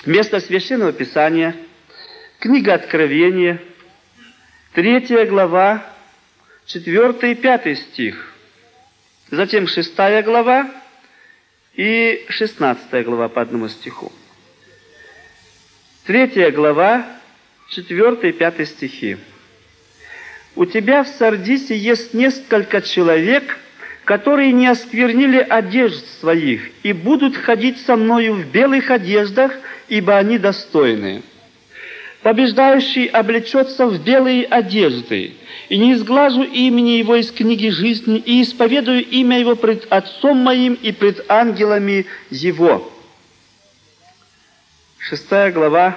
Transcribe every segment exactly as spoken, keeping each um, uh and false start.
Место Священного Писания, книга Откровения, третья глава, четвёртый и пятый стих. Затем шестая глава и шестнадцатая глава по одному стиху. Третья глава, четвёртый и пятый стихи. «У тебя в Сардисе есть несколько человек, которые не осквернили одежд своих, и будут ходить со мною в белых одеждах, ибо они достойны. Побеждающий облечется в белые одежды, и не изглажу имени его из книги жизни, и исповедую имя его пред Отцом моим и пред ангелами его». Шестая глава.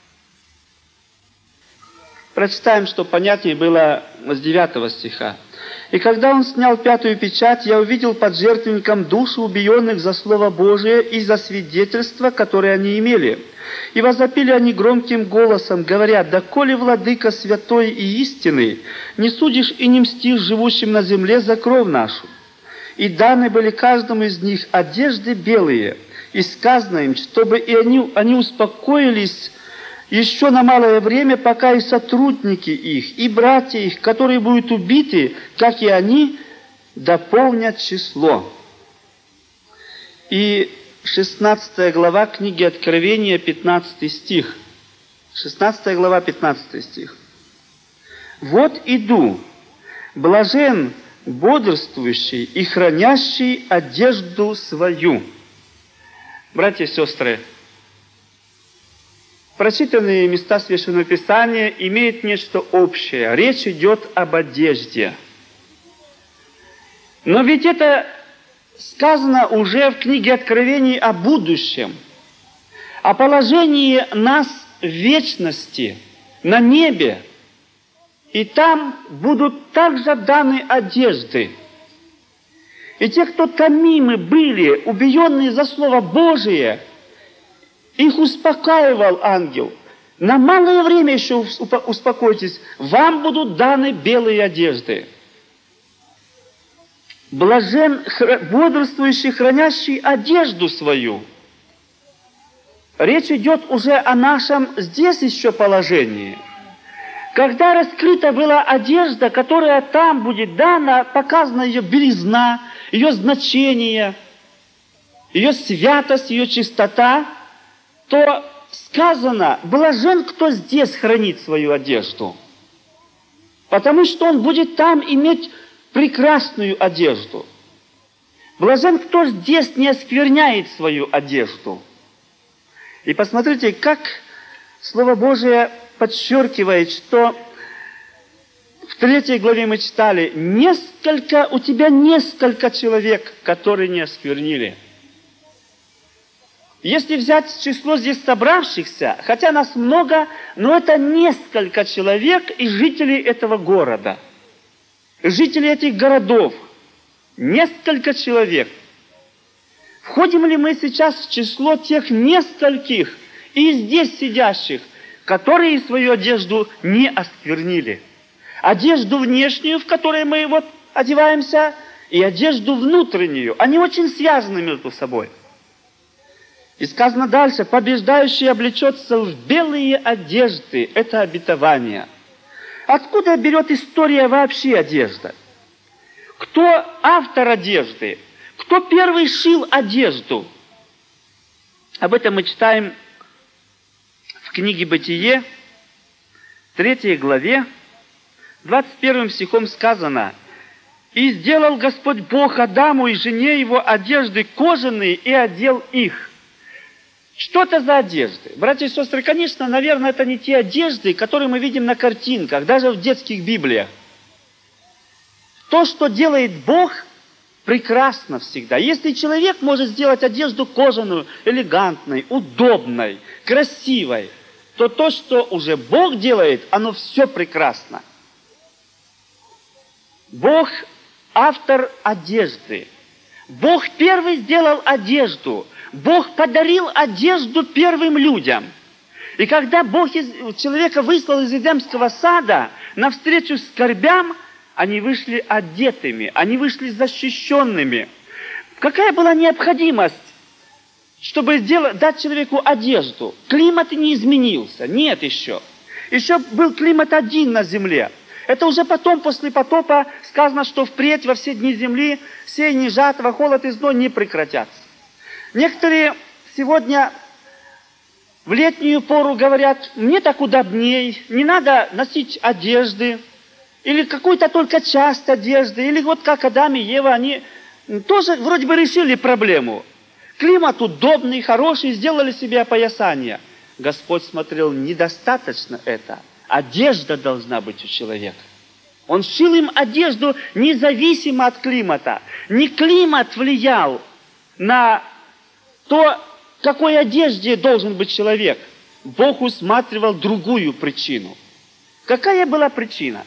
Прочитаем, чтобы понятнее было с девятого стиха. «И когда он снял пятую печать, я увидел под жертвенником души убиенных за Слово Божие и за свидетельство, которое они имели. И возопили они громким голосом, говоря: доколе, Владыка святой и истинный, не судишь и не мстишь живущим на земле за кровь нашу? И даны были каждому из них одежды белые, и сказано им, чтобы и они, они успокоились еще на малое время, пока и сотрудники их, и братья их, которые будут убиты, как и они, дополнят число». И шестнадцатая глава книги Откровения, пятнадцатый стих. шестнадцатая глава, пятнадцатый стих. «Вот иду, блажен бодрствующий и хранящий одежду свою». Братья и сестры, прочитанные места Священного Писания имеют нечто общее. Речь идет об одежде. Но ведь это сказано уже в книге Откровений о будущем, о положении нас в вечности, на небе. И там будут также даны одежды. И те, кто томимы были, убиенные за Слово Божие, их успокаивал ангел. На малое время еще успокойтесь, вам будут даны белые одежды. Блажен бодрствующий, хранящий одежду свою. Речь идет уже о нашем здесь еще положении. Когда раскрыта была одежда, которая там будет дана, показана ее белизна, ее значение, ее святость, ее чистота, то сказано: блажен, кто здесь хранит свою одежду, потому что он будет там иметь прекрасную одежду. Блажен, кто здесь не оскверняет свою одежду. И посмотрите, как Слово Божие подчеркивает, что в третьей главе мы читали: несколько, у тебя несколько человек, которые не осквернили. Если взять число здесь собравшихся, хотя нас много, но это несколько человек и жителей этого города, жителей этих городов, несколько человек. Входим ли мы сейчас в число тех нескольких и здесь сидящих, которые свою одежду не осквернили? Одежду внешнюю, в которой мы вот одеваемся, и одежду внутреннюю. Они очень связаны между собой. И сказано дальше: побеждающий облечется в белые одежды. Это обетование. Откуда берет история вообще одежда? Кто автор одежды? Кто первый шил одежду? Об этом мы читаем в книге «Бытие», третьей главе, двадцать первым стихом сказано: «И сделал Господь Бог Адаму и жене его одежды кожаные, и одел их». Что это за одежды? Братья и сестры, конечно, наверное, это не те одежды, которые мы видим на картинках, даже в детских Библиях. То, что делает Бог, прекрасно всегда. Если человек может сделать одежду кожаную, элегантной, удобной, красивой, то то, что уже Бог делает, оно все прекрасно. Бог – автор одежды. Бог первый сделал одежду. Бог подарил одежду первым людям. И когда Бог из, человека выслал из Эдемского сада навстречу скорбям, они вышли одетыми, они вышли защищенными. Какая была необходимость чтобы сделать, дать человеку одежду. Климат не изменился. Нет еще. Еще был климат один на земле. Это уже потом, после потопа, сказано, что впредь во все дни земли сеяние, жатва, холод и зной не прекратятся. Некоторые сегодня в летнюю пору говорят, мне так удобней, не надо носить одежды, или какую-то только часть одежды, или вот как Адам и Ева, они тоже вроде бы решили проблему. Климат удобный, хороший, сделали себе опоясание. Господь смотрел, недостаточно это. Одежда должна быть у человека. Он шил им одежду независимо от климата. Не климат влиял на то, в какой одежде должен быть человек. Бог усматривал другую причину. Какая была причина?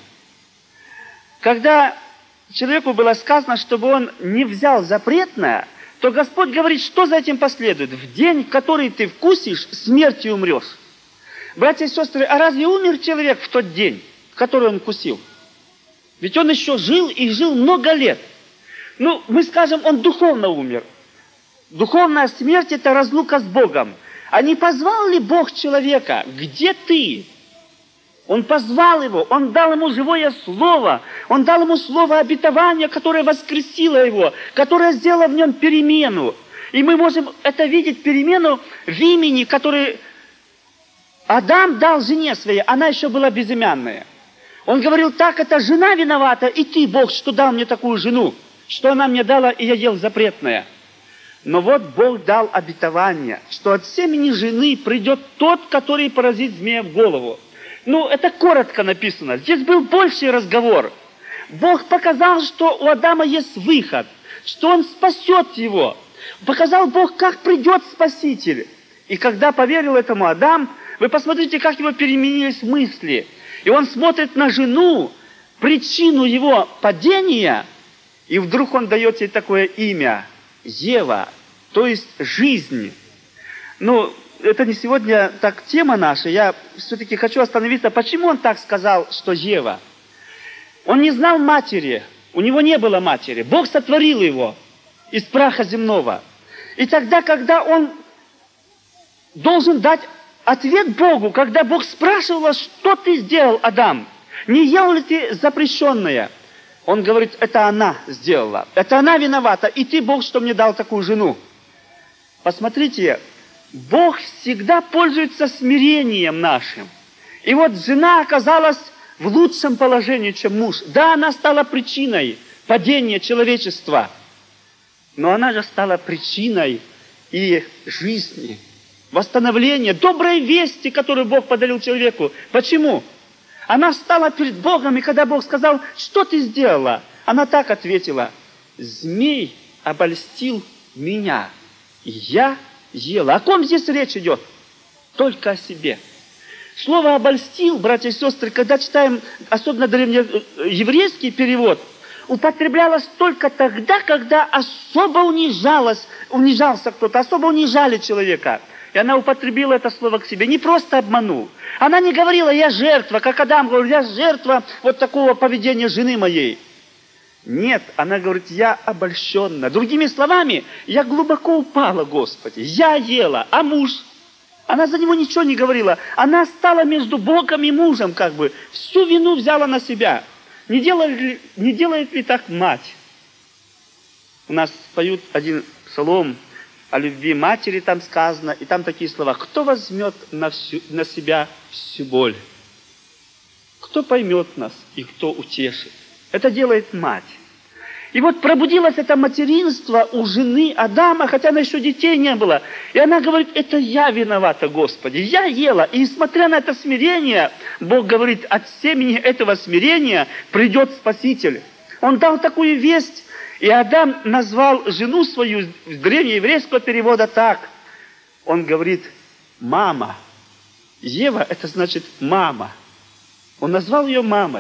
Когда человеку было сказано, чтобы он не взял запретное, то Господь говорит, что за этим последует? В день, в который ты вкусишь, смертью умрешь. Братья и сестры, а разве умер человек в тот день, в который он вкусил? Ведь он еще жил и жил много лет. Ну, мы скажем, он духовно умер. Духовная смерть – это разлука с Богом. А не позвал ли Бог человека? Где ты? Он позвал его, он дал ему живое слово, он дал ему слово обетования, которое воскресило его, которое сделало в нем перемену. И мы можем это видеть, перемену в имени, который Адам дал жене своей, она еще была безымянная. Он говорил, так, это жена виновата, и ты, Бог, что дал мне такую жену, что она мне дала, и я ел запретное. Но вот Бог дал обетование, что от семени жены придет тот, который поразит змея в голову. Ну, это коротко написано. Здесь был больший разговор. Бог показал, что у Адама есть выход, что он спасет его. Показал Бог, как придет Спаситель. И когда поверил этому Адам, вы посмотрите, как его переменились мысли. И он смотрит на жену, причину его падения, и вдруг он дает ей такое имя – Ева, то есть жизнь. Ну, это не сегодня так тема наша. Я все-таки хочу остановиться. Почему он так сказал, что Ева? Он не знал матери. У него не было матери. Бог сотворил его из праха земного. И тогда, когда он должен дать ответ Богу, когда Бог спрашивал, что ты сделал, Адам? Не ел ли ты запрещенное? Он говорит, это она сделала. Это она виновата. И ты, Бог, что мне дал такую жену? Посмотрите, Бог всегда пользуется смирением нашим. И вот жена оказалась в лучшем положении, чем муж. Да, она стала причиной падения человечества, но она же стала причиной и жизни, восстановления, доброй вести, которую Бог подарил человеку. Почему? Она стала перед Богом, и когда Бог сказал, что ты сделала? Она так ответила, змей обольстил меня, и я ела. О ком здесь речь идет? Только о себе. Слово «обольстил», братья и сестры, когда читаем, особенно древнееврейский перевод, употреблялось только тогда, когда особо унижалось, унижался кто-то, особо унижали человека. И она употребила это слово к себе, не просто обманул. Она не говорила, я жертва, как Адам говорил, я жертва вот такого поведения жены моей. Нет, она говорит, я обольщенна. Другими словами, я глубоко упала, Господи. Я ела, а муж? Она за него ничего не говорила. Она стала между Богом и мужем, как бы. Всю вину взяла на себя. Не делает ли, не делает ли так мать? У нас поют один псалом о любви матери, там сказано, и там такие слова. Кто возьмет на, всю, на себя всю боль? Кто поймет нас и кто утешит? Это делает мать. И вот пробудилось это материнство у жены Адама, хотя она еще детей не было. И она говорит, это я виновата, Господи, я ела. И несмотря на это смирение, Бог говорит, от семени этого смирения придет Спаситель. Он дал такую весть, и Адам назвал жену свою, в древнееврейского перевода так. Он говорит, мама. Ева, это значит мама. Он назвал ее мамой.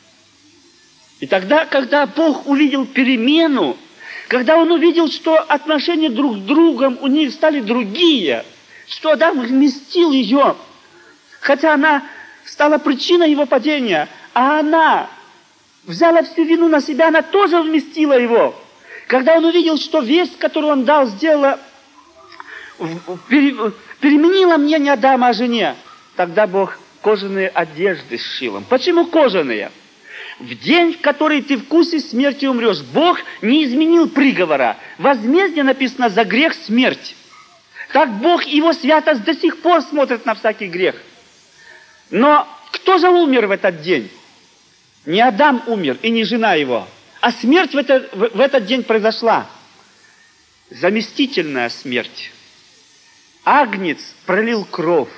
И тогда, когда Бог увидел перемену, когда Он увидел, что отношения друг с другом у них стали другие, что Адам вместил ее, хотя она стала причиной его падения, а она взяла всю вину на себя, она тоже вместила его. Когда он увидел, что весть, которую он дал, сделала переменило мнение Адама о жене. Тогда Бог кожаные одежды сшил им. Почему кожаные? В день, в который ты вкусе смерти умрешь, Бог не изменил приговора. Возмездие написано за грех смерть. Так Бог и Его святость до сих пор смотрит на всякий грех. Но кто же умер в этот день? Не Адам умер и не жена его, а смерть в, это, в, в этот день произошла. Заместительная смерть. Агнец пролил кровь.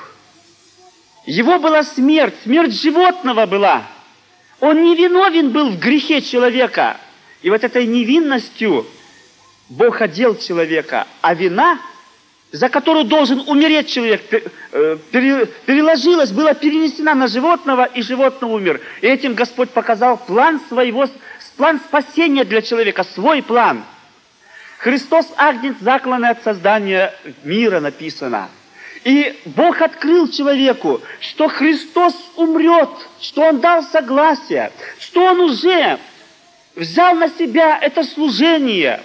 Его была смерть, смерть животного была. Он не виновен был в грехе человека. И вот этой невинностью Бог одел человека, а вина, за которую должен умереть человек, переложилась, была перенесена на животного, и животное умер. И этим Господь показал план своего, план спасения для человека, свой план. Христос агнец, закланный от создания мира, написано. И Бог открыл человеку, что Христос умрет, что Он дал согласие, что Он уже взял на себя это служение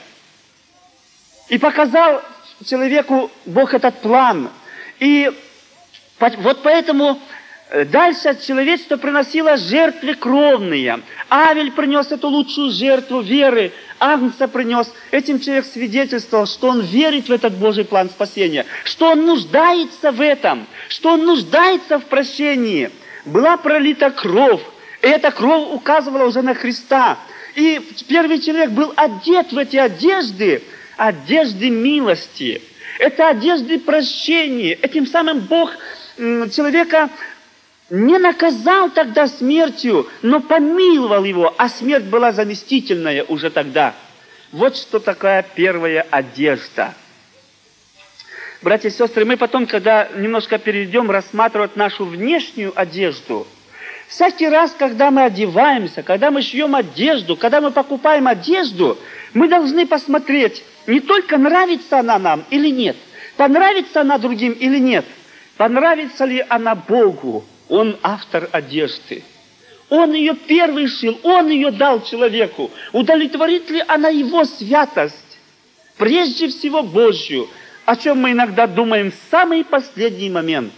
и показал человеку Бог этот план. И вот поэтому дальше человечество приносило жертвы кровные. Авель принес эту лучшую жертву веры, Агнца принес. Этим человек свидетельствовал, что он верит в этот Божий план спасения, что он нуждается в этом, что он нуждается в прощении. Была пролита кровь, и эта кровь указывала уже на Христа. И первый человек был одет в эти одежды, одежды милости. Это одежды прощения. Этим самым Бог человека не наказал тогда смертью, но помиловал его, а смерть была заместительная уже тогда. Вот что такая первая одежда. Братья и сестры, мы потом, когда немножко перейдем рассматривать нашу внешнюю одежду, всякий раз, когда мы одеваемся, когда мы шьем одежду, когда мы покупаем одежду, мы должны посмотреть, не только нравится она нам или нет, понравится она другим или нет, понравится ли она Богу. Он автор одежды. Он ее первый шил, Он ее дал человеку. Удовлетворит ли она его святость? Прежде всего Божью, о чем мы иногда думаем в самый последний момент.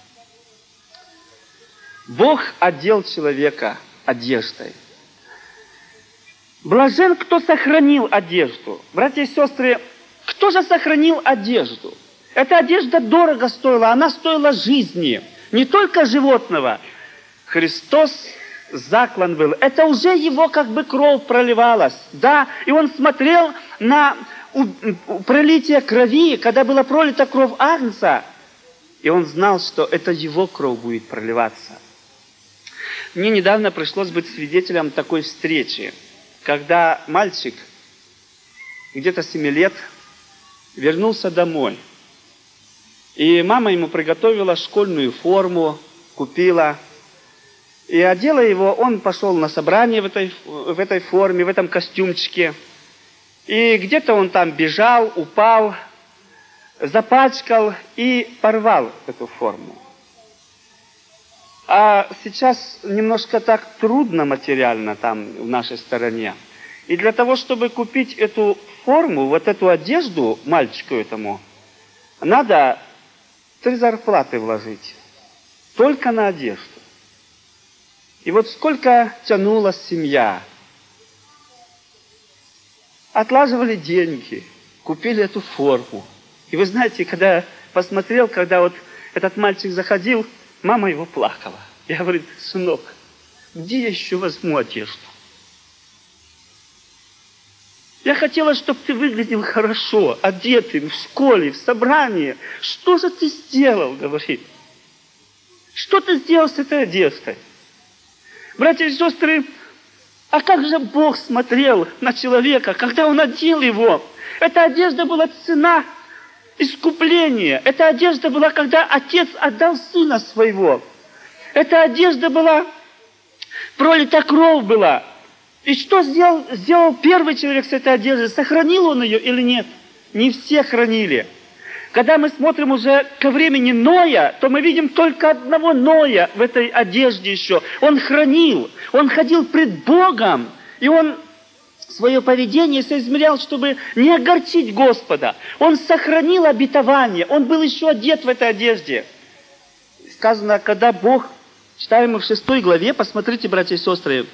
Бог одел человека одеждой. Блажен, кто сохранил одежду. Братья и сестры, кто же сохранил одежду? Эта одежда дорого стоила, она стоила жизни. Не только животного. Христос заклан был. Это уже его как бы кровь проливалась. Да, и он смотрел на пролитие крови, когда была пролита кровь Агнца, и он знал, что это его кровь будет проливаться. Мне недавно пришлось быть свидетелем такой встречи, когда мальчик, где-то семи лет, вернулся домой. И мама ему приготовила школьную форму, купила. И одела его, он пошел на собрание в этой, в этой форме, в этом костюмчике. И где-то он там бежал, упал, запачкал и порвал эту форму. А сейчас немножко так трудно материально там в нашей стороне. И для того, чтобы купить эту форму, вот эту одежду мальчику этому, надо три зарплаты вложить. Только на одежду. И вот сколько тянулась семья. Отлаживали деньги, купили эту форму. И вы знаете, когда я посмотрел, когда вот этот мальчик заходил, мама его плакала. Я говорю: сынок, где я еще возьму одежду? Я хотела, чтобы ты выглядел хорошо, одетым, в школе, в собрании. Что же ты сделал, говорит? Что ты сделал с этой одеждой? Братья и сестры, а как же Бог смотрел на человека, когда Он одел его? Эта одежда была цена искупления. Эта одежда была, когда отец отдал сына своего. Эта одежда была, пролита кровь была. И что сделал, сделал первый человек с этой одеждой? Сохранил он ее или нет? Не все хранили. Когда мы смотрим уже ко времени Ноя, то мы видим только одного Ноя в этой одежде еще. Он хранил, он ходил пред Богом, и он свое поведение соизмерял, чтобы не огорчить Господа. Он сохранил обетование, он был еще одет в этой одежде. Сказано, когда Бог, читаем мы в шестой главе, посмотрите, братья и сестры,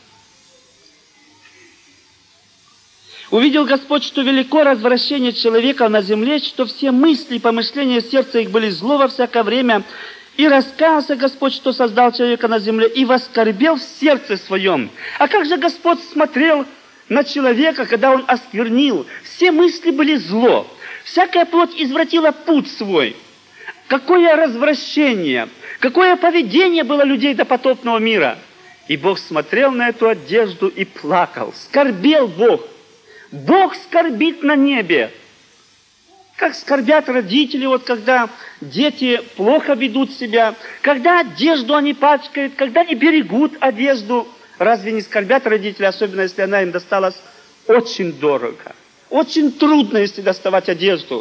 «Увидел Господь, что велико развращение человека на земле, что все мысли и помышления сердца их были зло во всякое время. И раскаялся Господь, что создал человека на земле, и воскорбел в сердце своем». А как же Господь смотрел на человека, когда он осквернил? Все мысли были зло. Всякая плоть извратила путь свой. Какое развращение, какое поведение было людей до потопного мира. И Бог смотрел на эту одежду и плакал. Скорбел Бог. Бог скорбит на небе. Как скорбят родители, вот когда дети плохо ведут себя, когда одежду они пачкают, когда не берегут одежду. Разве не скорбят родители, особенно если она им досталась очень дорого? Очень трудно, если доставать одежду.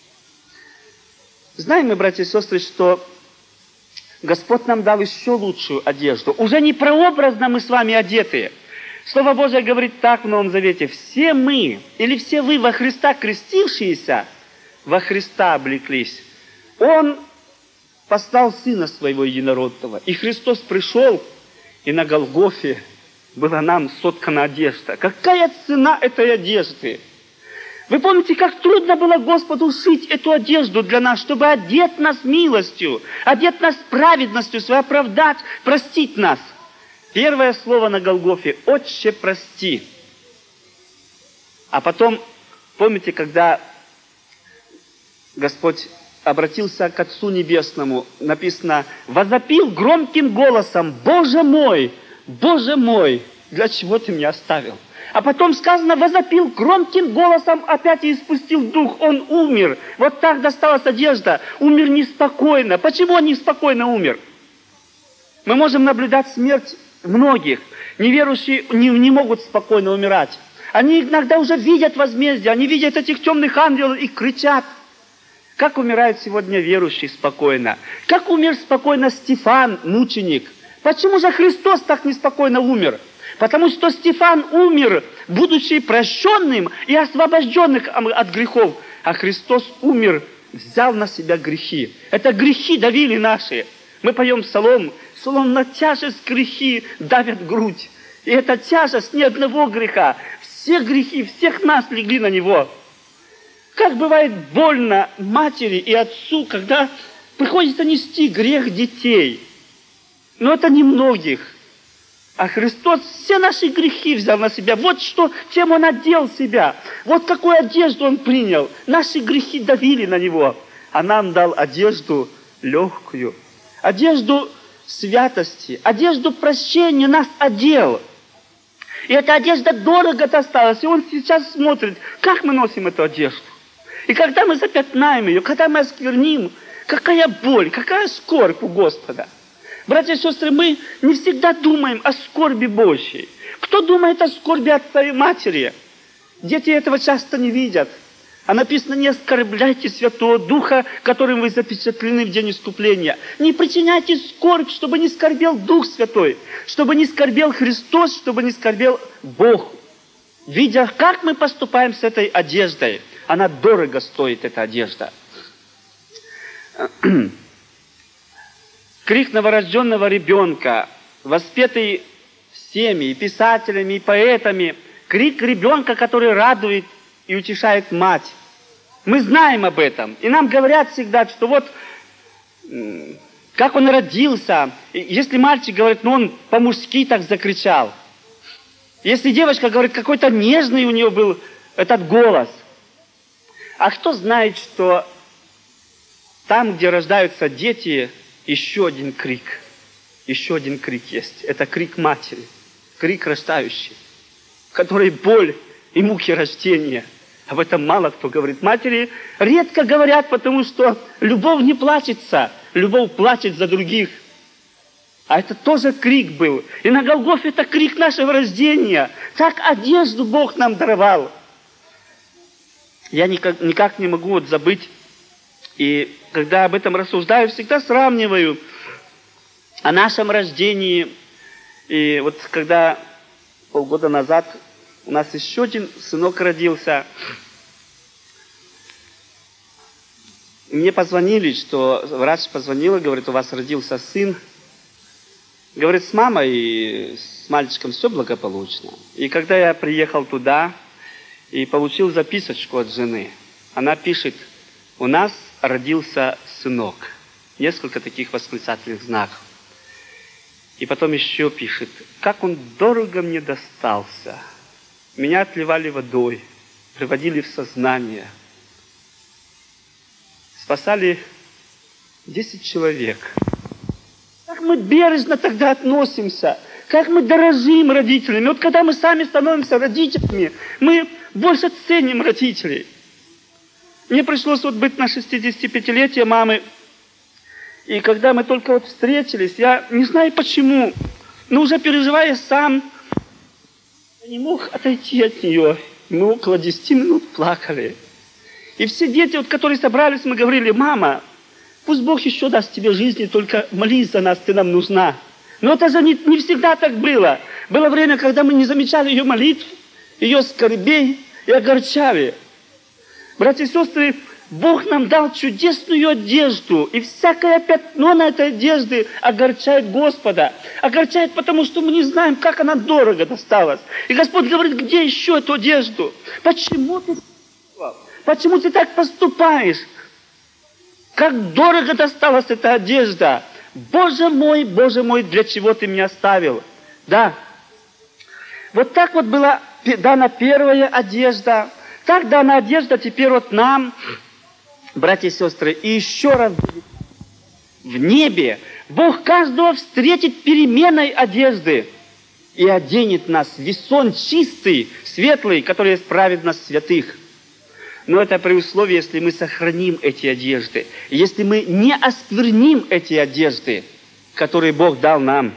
Знаем мы, братья и сестры, что Господь нам дал еще лучшую одежду. Уже не прообразно мы с вами одетые. Слово Божие говорит так в Новом Завете: все мы, или все вы во Христа крестившиеся, во Христа облеклись. Он послал Сына Своего Единородного. И Христос пришел, и на Голгофе была нам соткана одежда. Какая цена этой одежды? Вы помните, как трудно было Господу шить эту одежду для нас, чтобы одеть нас милостью, одеть нас праведностью, свое оправдать, простить нас. Первое слово на Голгофе: «Отче, прости». А потом, помните, когда Господь обратился к Отцу Небесному, написано: «Возопил громким голосом: Боже мой, Боже мой, для чего ты меня оставил?» А потом сказано: возопил громким голосом опять и испустил дух. Он умер. Вот так досталась одежда. Умер неспокойно. Почему он неспокойно умер? Мы можем наблюдать смерть многих. Неверующие не, не могут спокойно умирать. Они иногда уже видят возмездие, они видят этих темных ангелов и кричат. Как умирают сегодня верующие спокойно? Как умер спокойно Стефан, мученик? Почему же Христос так неспокойно умер? Потому что Стефан умер, будучи прощенным и освобожденным от грехов. А Христос умер, взял на себя грехи. Это грехи давили наши. Мы поем псалом: словно тяжесть грехи давят грудь. И эта тяжесть ни одного греха. Все грехи, всех нас легли на него. Как бывает больно матери и отцу, когда приходится нести грех детей. Но это немногих. А Христос все наши грехи взял на себя. Вот что, чем Он одел себя. Вот какую одежду Он принял. Наши грехи давили на Него. А нам дал одежду легкую. Одежду святости. Одежду прощения нас одел. И эта одежда дорого досталась. И Он сейчас смотрит, как мы носим эту одежду. И когда мы запятнаем ее, когда мы оскверним, какая боль, какая скорбь у Господа. Братья и сестры, мы не всегда думаем о скорби Божьей. Кто думает о скорби отца и матери? Дети этого часто не видят. А написано: не оскорбляйте Святого Духа, которым вы запечатлены в день искупления. Не причиняйте скорбь, чтобы не скорбел Дух Святой, чтобы не скорбел Христос, чтобы не скорбел Бог. Видя, как мы поступаем с этой одеждой, она дорого стоит, эта одежда. Крик новорожденного ребенка, воспетый всеми, и писателями, и поэтами, крик ребенка, который радует и утешает мать. Мы знаем об этом, и нам говорят всегда, что вот как он родился. Если мальчик говорит, ну он по-мужски так закричал. Если девочка говорит, какой-то нежный у нее был этот голос. А кто знает, что там, где рождаются дети, еще один крик, еще один крик есть. Это крик матери, крик рождающий, в которой боль и муки рождения. Об этом мало кто говорит. Матери редко говорят, потому что любовь не плачется, любовь плачет за других. А это тоже крик был. И на Голгофе это крик нашего рождения. Так одежду Бог нам даровал. Я никак, никак не могу вот забыть. И когда об этом рассуждаю, всегда сравниваю о нашем рождении. И вот когда полгода назад у нас еще один сынок родился. Мне позвонили, что врач позвонила, говорит, у вас родился сын. Говорит, с мамой и с мальчиком все благополучно. И когда я приехал туда и получил записочку от жены, она пишет, у нас родился сынок. Несколько таких восклицательных знаков. И потом еще пишет, как он дорого мне достался. Меня отливали водой, приводили в сознание. Спасали десять человек. Как мы бережно тогда относимся, как мы дорожим родителями. Вот когда мы сами становимся родителями, мы больше ценим родителей. Мне пришлось вот быть на шестидесятипятилетие мамы. И когда мы только вот встретились, я не знаю почему, но уже переживая сам, я не мог отойти от нее. Мы около десяти минут плакали. И все дети, вот, которые собрались, мы говорили, мама, пусть Бог еще даст тебе жизни, только молись за нас, ты нам нужна. Но это же не, не всегда так было. Было время, когда мы не замечали ее молитв, ее скорбей и огорчали. Братья и сестры, Бог нам дал чудесную одежду, и всякое пятно на этой одежде огорчает Господа. Огорчает, потому что мы не знаем, как она дорого досталась. И Господь говорит, где еще эту одежду? Почему ты... Почему ты так поступаешь? Как дорого досталась эта одежда. Боже мой, Боже мой, для чего ты меня оставил? Да. Вот так вот была дана первая одежда. Так дана одежда теперь вот нам, братья и сестры. И еще раз, в небе Бог каждого встретит переменой одежды и оденет нас в весон чистый, светлый, который исправит нас святых. Но это при условии, если мы сохраним эти одежды, если мы не оскверним эти одежды, которые Бог дал нам.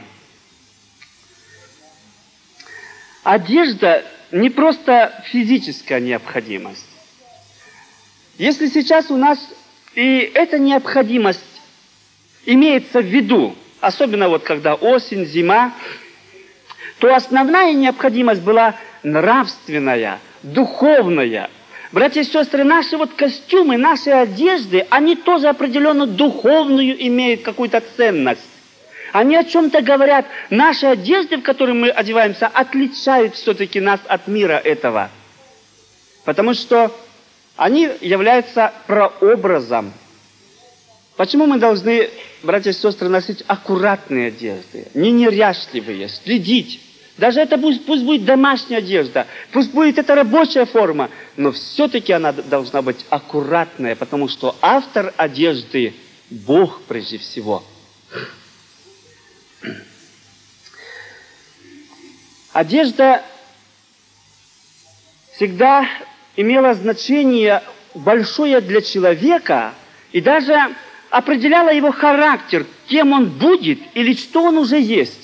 Одежда не просто физическая необходимость. Если сейчас у нас и эта необходимость имеется в виду, особенно вот когда осень, зима, то основная необходимость была нравственная, духовная. Братья и сестры, наши вот костюмы, наши одежды, они тоже определенно духовную имеют какую-то ценность. Они о чем-то говорят. Наши одежды, в которые мы одеваемся, отличают все-таки нас от мира этого. Потому что они являются прообразом. Почему мы должны, братья и сестры, носить аккуратные одежды, не неряшливые, следить? Даже это пусть, пусть будет домашняя одежда, пусть будет это рабочая форма, но все-таки она должна быть аккуратная, потому что автор одежды – Бог прежде всего. Одежда всегда имела значение большое для человека и даже определяла его характер, кем он будет или что он уже есть.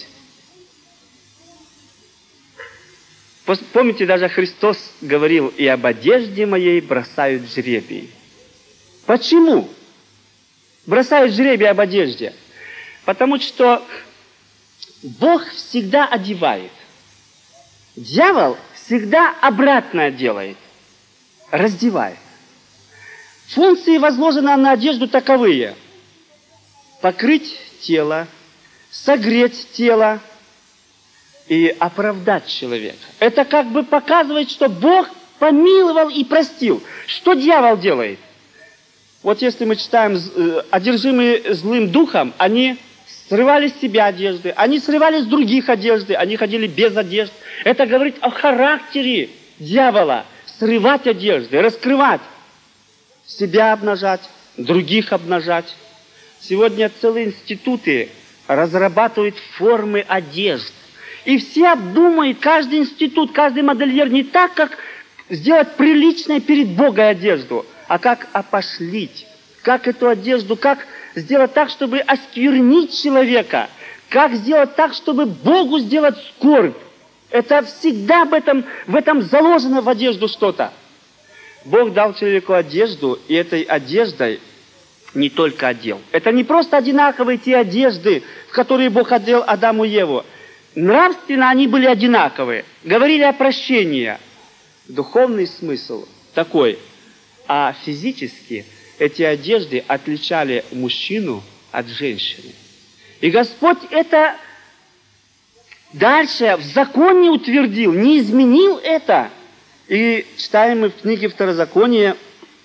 Помните, даже Христос говорил, и об одежде моей бросают жребий. Почему бросают жребий об одежде? Потому что Бог всегда одевает. Дьявол всегда обратное делает, раздевает. Функции, возложенные на одежду, таковые: покрыть тело, согреть тело и оправдать человека. Это как бы показывает, что Бог помиловал и простил. Что дьявол делает? Вот если мы читаем, одержимые злым духом, они срывали с себя одежды, они срывали с других одежды, они ходили без одежд. Это говорит о характере дьявола. Срывать одежды, раскрывать, себя обнажать, других обнажать. Сегодня целые институты разрабатывают формы одежд. И все обдумают, каждый институт, каждый модельер не так, как сделать приличной перед Богом одежду, а как опошлить, как эту одежду, как сделать так, чтобы осквернить человека, как сделать так, чтобы Богу сделать скорбь. Это всегда в этом, в этом заложено в одежду что-то. Бог дал человеку одежду, и этой одеждой не только одел. Это не просто одинаковые те одежды, в которые Бог одел Адаму и Еву. Нравственно они были одинаковые, говорили о прощении. Духовный смысл такой. А физически эти одежды отличали мужчину от женщины. И Господь это дальше в законе утвердил, не изменил это. И читаем мы в книге Второзакония,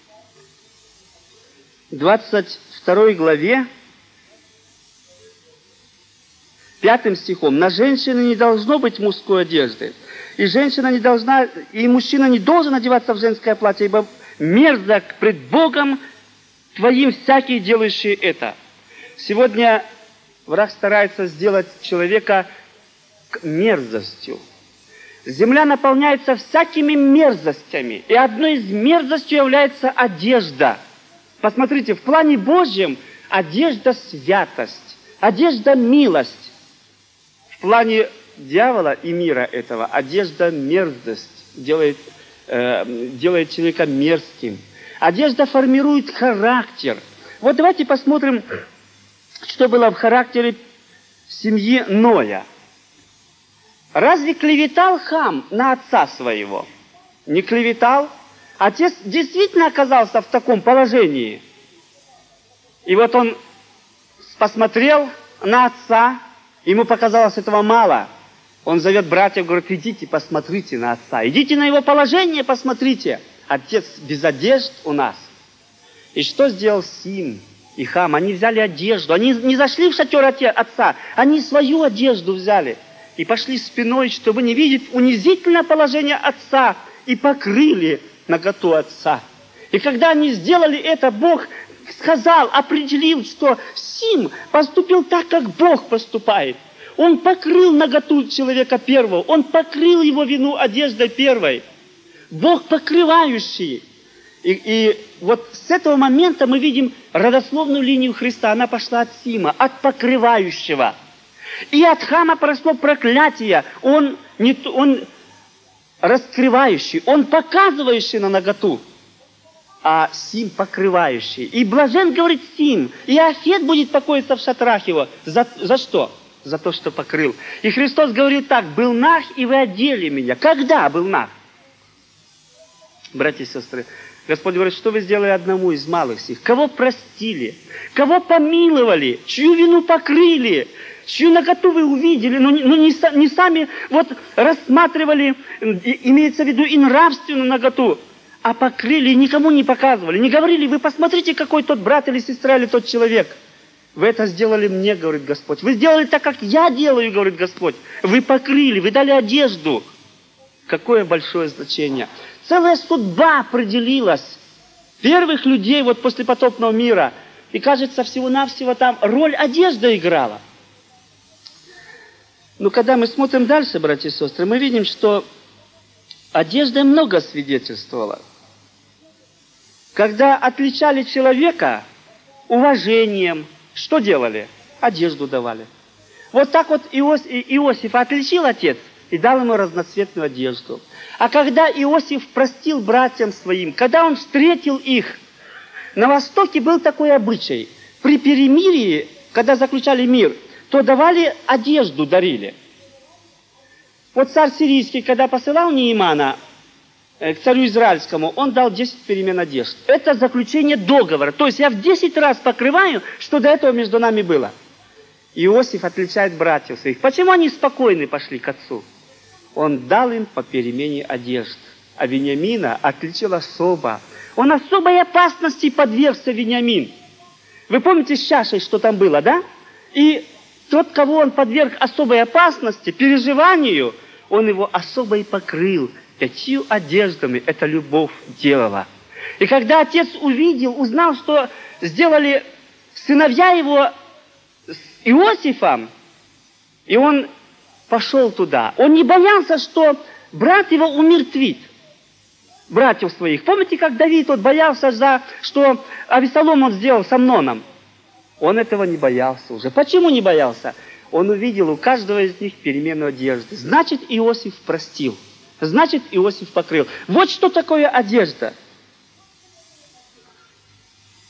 двадцать второй главе, пятым стихом. «На женщине не должно быть мужской одежды, и женщина не должна, и мужчина не должен одеваться в женское платье, ибо мерзок пред Богом твоим всякий, делающий это». Сегодня враг старается сделать человека мерзостью. Земля наполняется всякими мерзостями, и одной из мерзостей является одежда. Посмотрите, в плане Божьем одежда – святость, одежда – милость. В плане дьявола и мира этого одежда – мерзость, делает, э, делает человека мерзким. Одежда формирует характер. Вот давайте посмотрим, что было в характере семьи Ноя. Разве клеветал Хам на отца своего? Не клеветал. Отец действительно оказался в таком положении. И вот он посмотрел на отца, ему показалось этого мало. Он зовет братьев, говорит: идите, посмотрите на отца. Идите на его положение, посмотрите. Отец без одежд у нас. И что сделал Сим и Хам? Они взяли одежду. Они не зашли в шатер отца, они свою одежду взяли. И пошли спиной, чтобы не видеть унизительное положение отца. И покрыли наготу отца. И когда они сделали это, Бог сказал, определил, что Сим поступил так, как Бог поступает. Он покрыл наготу человека первого. Он покрыл его вину одеждой первой. Бог покрывающий. И, и вот с этого момента мы видим родословную линию Христа. Она пошла от Сима, от покрывающего. И от Хама прошло проклятие. Он, не, он раскрывающий, он показывающий на наготу, а Сим покрывающий. И блажен, говорит Сим, и Афет будет покоиться в шатрах его. За, за что? За то, что покрыл. И Христос говорит так: был наг, и вы одели меня. Когда был наг? Братья и сестры, Господь говорит: что вы сделали одному из малых сих? Кого простили? Кого помиловали? Чью вину покрыли? Чью наготу вы увидели, но, но не, не сами вот рассматривали, имеется в виду и нравственную наготу, а покрыли и никому не показывали. Не говорили: вы посмотрите, какой тот брат или сестра, или тот человек. Вы это сделали мне, говорит Господь. Вы сделали так, как я делаю, говорит Господь. Вы покрыли, вы дали одежду. Какое большое значение. Целая судьба определилась первых людей вот после потопного мира. И кажется, всего-навсего там роль одежды играла. Но когда мы смотрим дальше, братья и сестры, мы видим, что одежда много свидетельствовала. Когда отличали человека уважением, что делали? Одежду давали. Вот так вот Иосиф, Иосиф отличил отец и дал ему разноцветную одежду. А когда Иосиф простил братьям своим, когда он встретил их, на Востоке был такой обычай. При перемирии, когда заключали мир, то давали одежду, дарили. Вот царь сирийский, когда посылал Неимана к царю израильскому, он дал десять перемен одежд. Это заключение договора. То есть я в десять раз покрываю, что до этого между нами было. Иосиф отличает братьев своих. Почему они спокойны пошли к отцу? Он дал им по перемене одежд. А Вениамина отличил особо. Он особой опасности подвергся, Вениамин. Вы помните с чашей, что там было, да? И тот, кого он подверг особой опасности, переживанию, он его особо и покрыл. Пятью одеждами эта любовь делала. И когда отец увидел, узнал, что сделали сыновья его с Иосифом, и он пошел туда. Он не боялся, что брат его умертвит. Братьев своих. Помните, как Давид вот боялся, за, что Авесолом он сделал с Амноном? Он этого не боялся уже. Почему не боялся? Он увидел у каждого из них перемену одежды. Значит, Иосиф простил. Значит, Иосиф покрыл. Вот что такое одежда.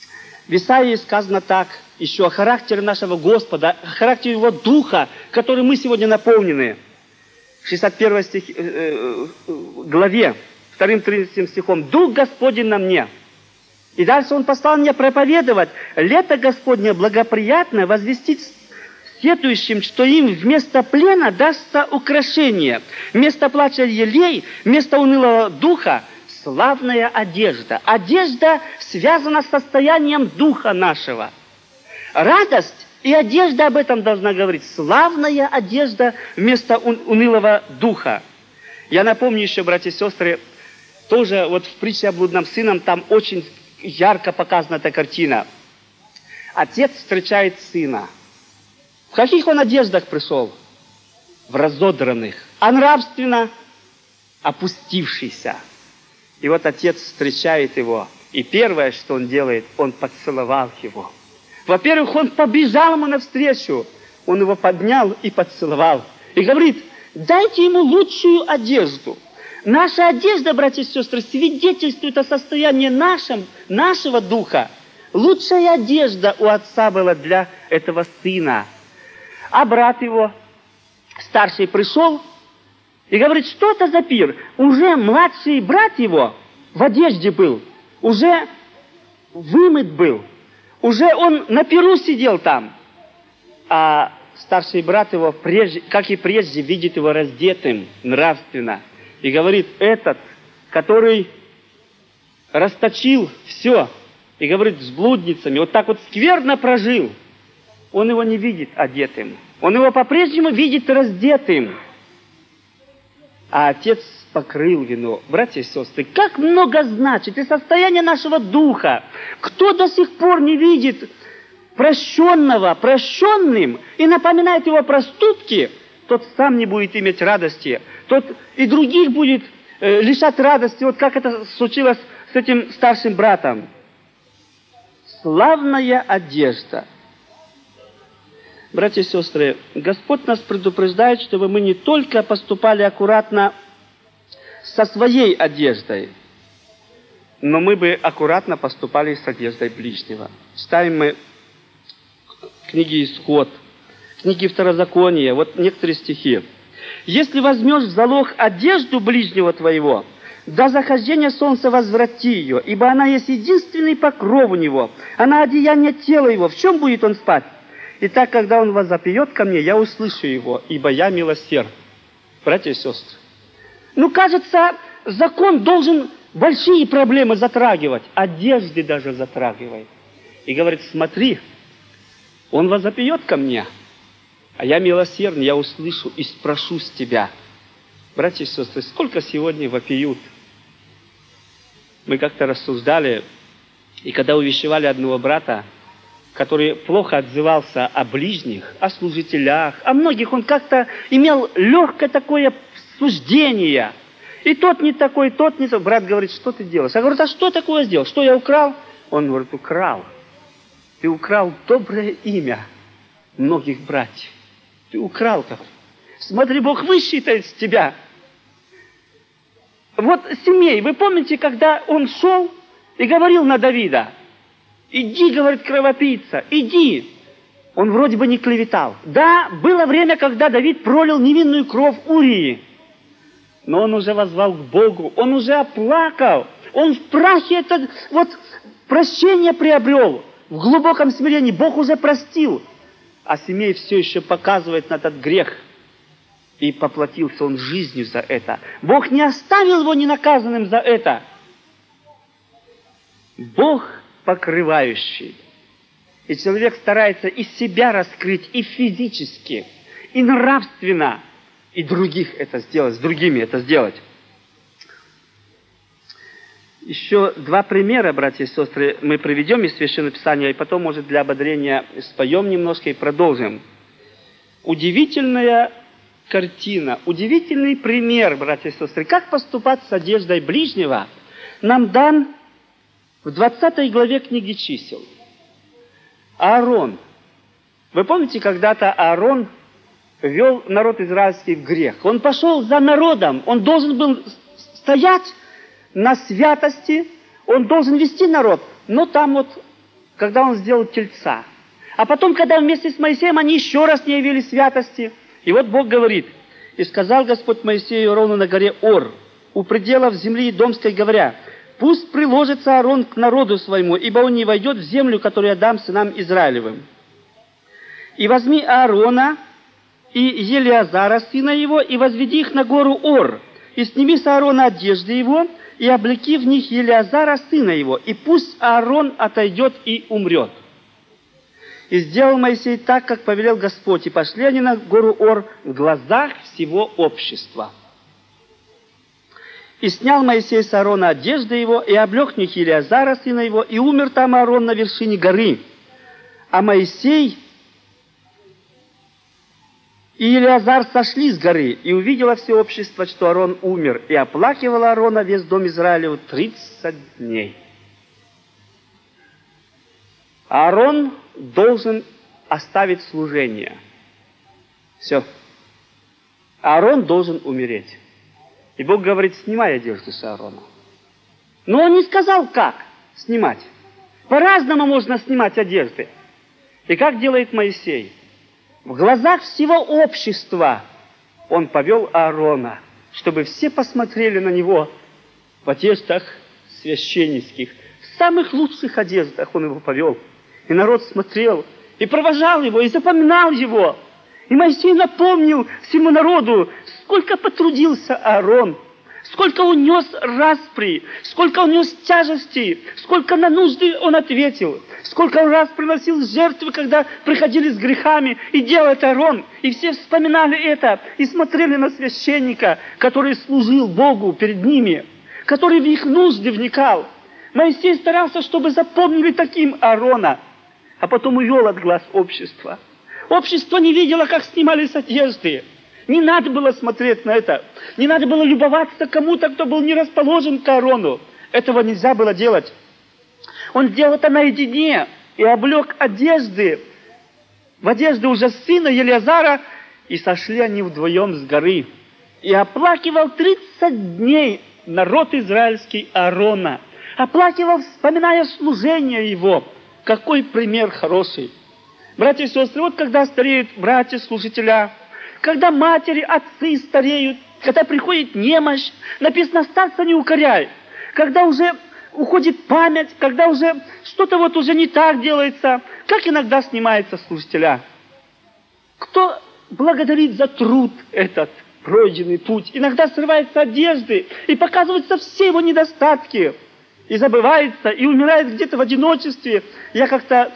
В Исаии сказано так, еще о характере нашего Господа, о характере Его Духа, которым мы сегодня наполнены. В шестьдесят первой стих, э, э, главе, вторым-третьим стихом, «Дух Господень на мне». И дальше Он послал меня проповедовать лето Господне благоприятное, возвестить сетующим, что им вместо плена дастся украшение, вместо плача елей, вместо унылого духа славная одежда. Одежда связана с состоянием духа нашего. Радость и одежда об этом должна говорить. Славная одежда вместо унылого духа. Я напомню еще, братья и сестры, тоже вот в притче о блудном сыном там очень ярко показана эта картина. Отец встречает сына. В каких он одеждах пришел? В разодранных, а нравственно опустившийся. И вот отец встречает его, и первое, что он делает, он поцеловал его. Во-первых, он побежал ему навстречу, он его поднял и поцеловал. И говорит, дайте ему лучшую одежду. Наша одежда, братья и сестры, свидетельствует о состоянии нашем, нашего духа. Лучшая одежда у отца была для этого сына. А брат его, старший, пришел и говорит, что это за пир? Уже младший брат его в одежде был, уже вымыт был, уже он на пиру сидел там. А старший брат его, прежде, как и прежде, видит его раздетым нравственно. И говорит, этот, который расточил все, и говорит, с блудницами, вот так вот скверно прожил, он его не видит одетым. Он его по-прежнему видит раздетым. А отец покрыл вино. Братья и сестры, как много значит и состояние нашего духа. Кто до сих пор не видит прощенного прощенным и напоминает его проступки, тот сам не будет иметь радости, тот и других будет э, лишать радости, вот как это случилось с этим старшим братом. Славная одежда. Братья и сестры, Господь нас предупреждает, чтобы мы не только поступали аккуратно со своей одеждой, но мы бы аккуратно поступали с одеждой ближнего. Читаем мы книги Исход, книги Второзакония, вот некоторые стихи. «Если возьмешь в залог одежду ближнего твоего, до захождения солнца возврати ее, ибо она есть единственный покров у него, она одеяние тела его. В чем будет он спать? Итак, когда он возопьет ко мне, я услышу его, ибо я милосерд». Братья и сестры, ну, кажется, закон должен большие проблемы затрагивать, одежды даже затрагивает. И говорит, смотри, он возопьет ко мне, а я милосердный, я услышу и спрошу с тебя. Братья и сестры, сколько сегодня вопиют? Мы как-то рассуждали, и когда увещевали одного брата, который плохо отзывался о ближних, о служителях, о многих, он как-то имел легкое такое суждение. И тот не такой, тот не такой. Брат говорит, что ты делаешь? Я говорю, а что такое сделал? Что я украл? Он говорит, украл. Ты украл доброе имя многих братьев. Ты украл там. Смотри, Бог высчитает с тебя. Вот Семей, вы помните, когда он шел и говорил на Давида, иди, говорит, кровопийца, иди. Он вроде бы не клеветал. Да, было время, когда Давид пролил невинную кровь Урии. Но он уже воззвал к Богу, он уже оплакал. Он в прахе это вот прощение приобрел. В глубоком смирении Бог уже простил. А Семей все еще показывает на этот грех. И поплатился он жизнью за это. Бог не оставил его ненаказанным за это. Бог покрывающий. И человек старается и себя раскрыть, и физически, и нравственно, и других это сделать, с другими это сделать. Еще два примера, братья и сестры, мы приведем из Священного Писания, и потом, может, для ободрения споем немножко и продолжим. Удивительная картина, удивительный пример, братья и сестры, как поступать с одеждой ближнего, нам дан в двадцатой главе книги Чисел. Аарон. Вы помните, когда-то Аарон вел народ израильский в грех. Он пошел за народом, он должен был стоять на святости, он должен вести народ. Но там вот когда он сделал тельца. А потом, когда вместе с Моисеем они еще раз не явили святости. И вот Бог говорит: «И сказал Господь Моисею и Аарону на горе Ор, у пределов земли Идомской, говоря: пусть приложится Аарон к народу своему, ибо он не войдет в землю, которую я дам сынам Израилевым. И возьми Аарона и Елиазара, сына его, и возведи их на гору Ор, и сними с Аарона одежды его, и облеки в них Елиазара, сына его, и пусть Аарон отойдет и умрет». И сделал Моисей так, как повелел Господь, и пошли они на гору Ор в глазах всего общества. И снял Моисей с Аарона одежды его, и облег в них Елиазара, сына его, и умер там Аарон на вершине горы. А Моисей и Елиазар сошли с горы, и увидело все общество, что Аарон умер, и оплакивал Аарона весь дом Израилев тридцать дней. Аарон должен оставить служение. Все. Аарон должен умереть. И Бог говорит: снимай одежду с Аарона. Но он не сказал, как снимать. По-разному можно снимать одежды. И как делает Моисей? В глазах всего общества он повел Аарона, чтобы все посмотрели на него в одеждах священнических. В самых лучших одеждах он его повел. И народ смотрел, и провожал его, и запоминал его. И Моисей напомнил всему народу, сколько потрудился Аарон, сколько он нес распри, сколько он нес тяжести, сколько на нужды он ответил, сколько он раз приносил жертвы, когда приходили с грехами, и делал это Аарон. И все вспоминали это, и смотрели на священника, который служил Богу перед ними, который в их нужды вникал. Моисей старался, чтобы запомнили таким Аарона, а потом увел от глаз общества. Общество не видело, как снимались одежды. Не надо было смотреть на это. Не надо было любоваться кому-то, кто был не расположен к Аарону. Этого нельзя было делать. Он сделал это наедине и облег одежды, в одежды уже сына Елиазара, и сошли они вдвоем с горы. И оплакивал тридцать дней народ израильский Аарона. Оплакивал, вспоминая служение его. Какой пример хороший. Братья и сестры, вот когда стареют братья-служителя, когда матери, отцы стареют, когда приходит немощь, написано: старца не укоряй. Когда уже уходит память, когда уже что-то вот уже не так делается, как иногда снимаются служителя. Кто благодарит за труд этот, пройденный путь? Иногда срываются одежды, и показываются все его недостатки, и забывается, и умирает где-то в одиночестве. Я как-то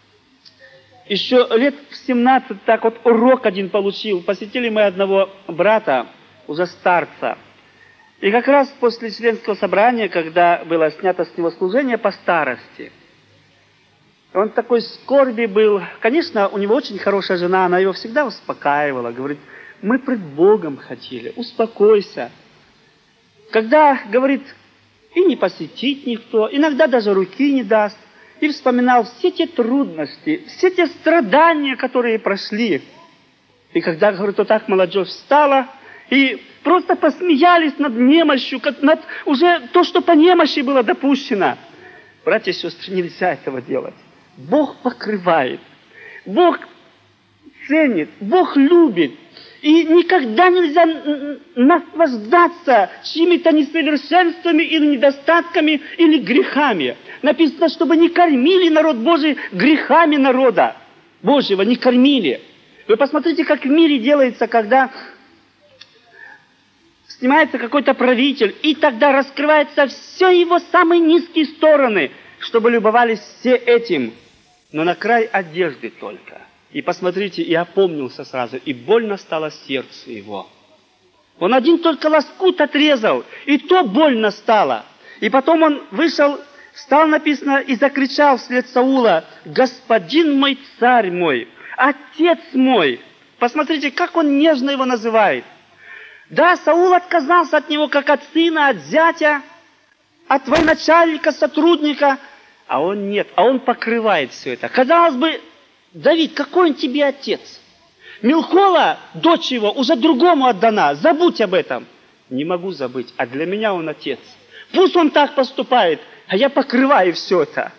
еще лет в семнадцать так вот урок один получил. Посетили мы одного брата, уже старца. И как раз после членского собрания, когда было снято с него служение по старости, он в такой скорби был. Конечно, у него очень хорошая жена, она его всегда успокаивала. Говорит: мы пред Богом хотели, успокойся. Когда, говорит, и не посетить никто, иногда даже руки не даст. И вспоминал все те трудности, все те страдания, которые прошли. И когда, говорит, вот так молодежь встала, и просто посмеялись над немощью, над уже то, что по немощи было допущено. Братья и сестры, нельзя этого делать. Бог покрывает, Бог ценит, Бог любит. И никогда нельзя наслаждаться чьими-то несовершенствами или недостатками, или грехами. Написано, чтобы не кормили народ Божий грехами народа Божьего, не кормили. Вы посмотрите, как в мире делается, когда снимается какой-то правитель, и тогда раскрываются все его самые низкие стороны, чтобы любовались все этим, но на край одежды только. И посмотрите, и опомнился сразу, и больно стало сердцу его. Он один только лоскут отрезал, и то больно стало. И потом он вышел, встал, написано, и закричал вслед Саула: «Господин мой, царь мой, отец мой». Посмотрите, как он нежно его называет. Да, Саул отказался от него, как от сына, от зятя, от военачальника, сотрудника, а он нет, а он покрывает все это. Казалось бы, Давид, какой он тебе отец? Милхола, дочь его, уже другому отдана. Забудь об этом. Не могу забыть, а для меня он отец. Пусть он так поступает, а я покрываю все это.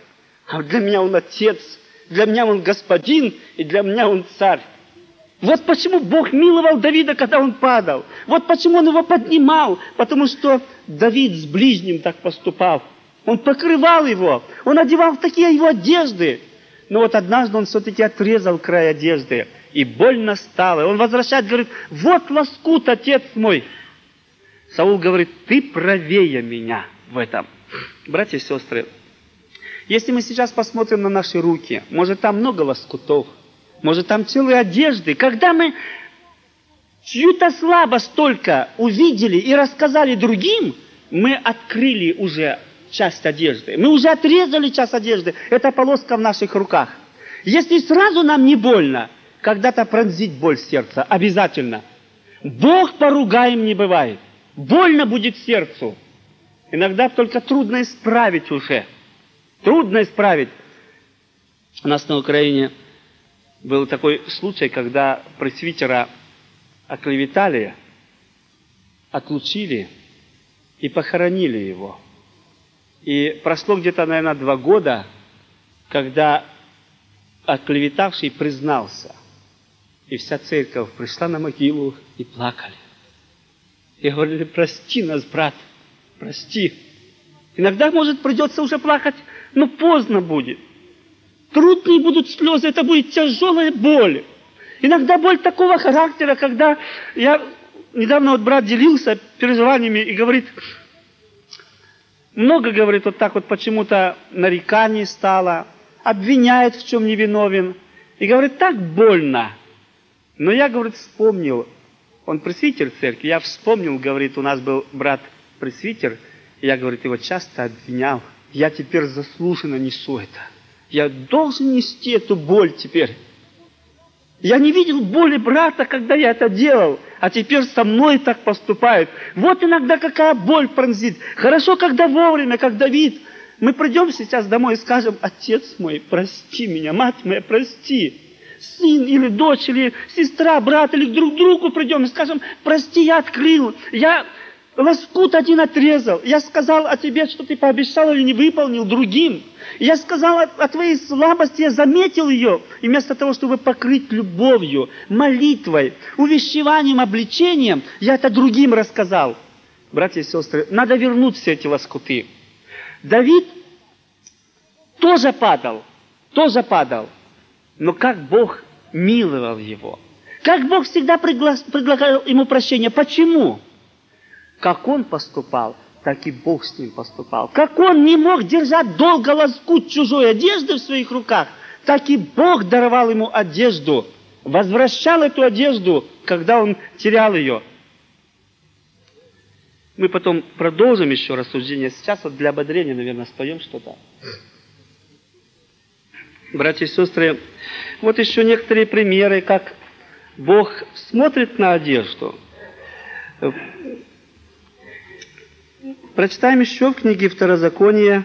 А для меня Он Отец, для меня Он Господин, и для меня Он Царь. Вот почему Бог миловал Давида, когда он падал. Вот почему Он его поднимал. Потому что Давид с ближним так поступал. Он покрывал его, он одевал в такие его одежды. Но вот однажды он все-таки отрезал край одежды, и больно стало. Он возвращает, говорит: вот лоскут, отец мой. Саул говорит: ты правее меня в этом. Братья и сестры, если мы сейчас посмотрим на наши руки, может, там много лоскутов, может, там целые одежды. Когда мы чью-то слабость только увидели и рассказали другим, мы открыли уже часть одежды. Мы уже отрезали часть одежды. Это полоска в наших руках. Если сразу нам не больно, когда-то пронзить боль сердца обязательно. Бог поругаем не бывает. Больно будет сердцу. Иногда только трудно исправить уже. Трудно исправить. У нас на Украине был такой случай, когда пресвитера оклеветали, отлучили и похоронили его. И прошло где-то, наверное, два года, когда оклеветавший признался. И вся церковь пришла на могилу и плакали. И говорили: прости нас, брат, прости. Иногда, может, придется уже плакать, но поздно будет. Трудные будут слезы, это будет тяжелая боль. Иногда боль такого характера, когда я недавно вот брат делился переживаниями и говорит: много, говорит, вот так вот почему-то нареканий стало, обвиняет, в чем не виновен. И говорит: так больно. Но я, говорит, вспомнил, он пресвитер церкви, я вспомнил, говорит, у нас был брат-пресвитер, и я, говорит, его часто обвинял. Я теперь заслуженно несу это. Я должен нести эту боль теперь. Я не видел боли брата, когда я это делал, а теперь со мной так поступают. Вот иногда какая боль пронзит. Хорошо, когда вовремя, как Давид. Мы придем сейчас домой и скажем: отец мой, прости меня, мать моя, прости. Сын или дочь, или сестра, брат, или друг другу придем и скажем: прости, я открыл, я лоскут один отрезал. Я сказал о тебе, что ты пообещал или не выполнил другим. Я сказал о, о твоей слабости, я заметил ее. И вместо того, чтобы покрыть любовью, молитвой, увещеванием, обличением, я это другим рассказал. Братья и сестры, надо вернуть все эти лоскуты. Давид тоже падал, тоже падал. Но как Бог миловал его. Как Бог всегда пригла... предлагал ему прощения. Почему? Как он поступал, так и Бог с ним поступал. Как он не мог держать долго лоскут чужой одежды в своих руках, так и Бог даровал ему одежду, возвращал эту одежду, когда он терял ее. Мы потом продолжим еще рассуждение. Сейчас вот для ободрения, наверное, споем что-то. Братья и сестры, вот еще некоторые примеры, как Бог смотрит на одежду. Прочитаем еще в книге Второзакония,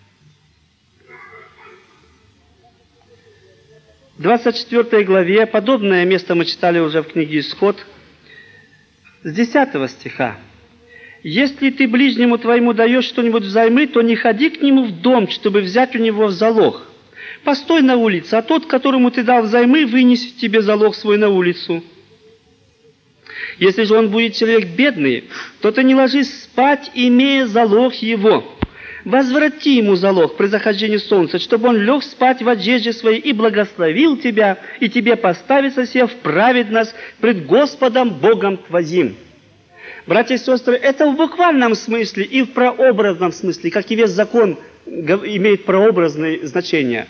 двадцать четвёртой главе, подобное место мы читали уже в книге Исход, с десятого стиха. «Если ты ближнему твоему даешь что-нибудь взаймы, то не ходи к нему в дом, чтобы взять у него в залог. Постой на улице, а тот, которому ты дал взаймы, вынесет тебе залог свой на улицу. Если же он будет человек бедный, то ты не ложись спать, имея залог его. Возврати ему залог при захождении солнца, чтобы он лег спать в одежде своей и благословил тебя, и тебе поставится сев в праведность пред Господом Богом твоим». Братья и сестры, это в буквальном смысле и в прообразном смысле, как и весь закон имеет прообразное значение.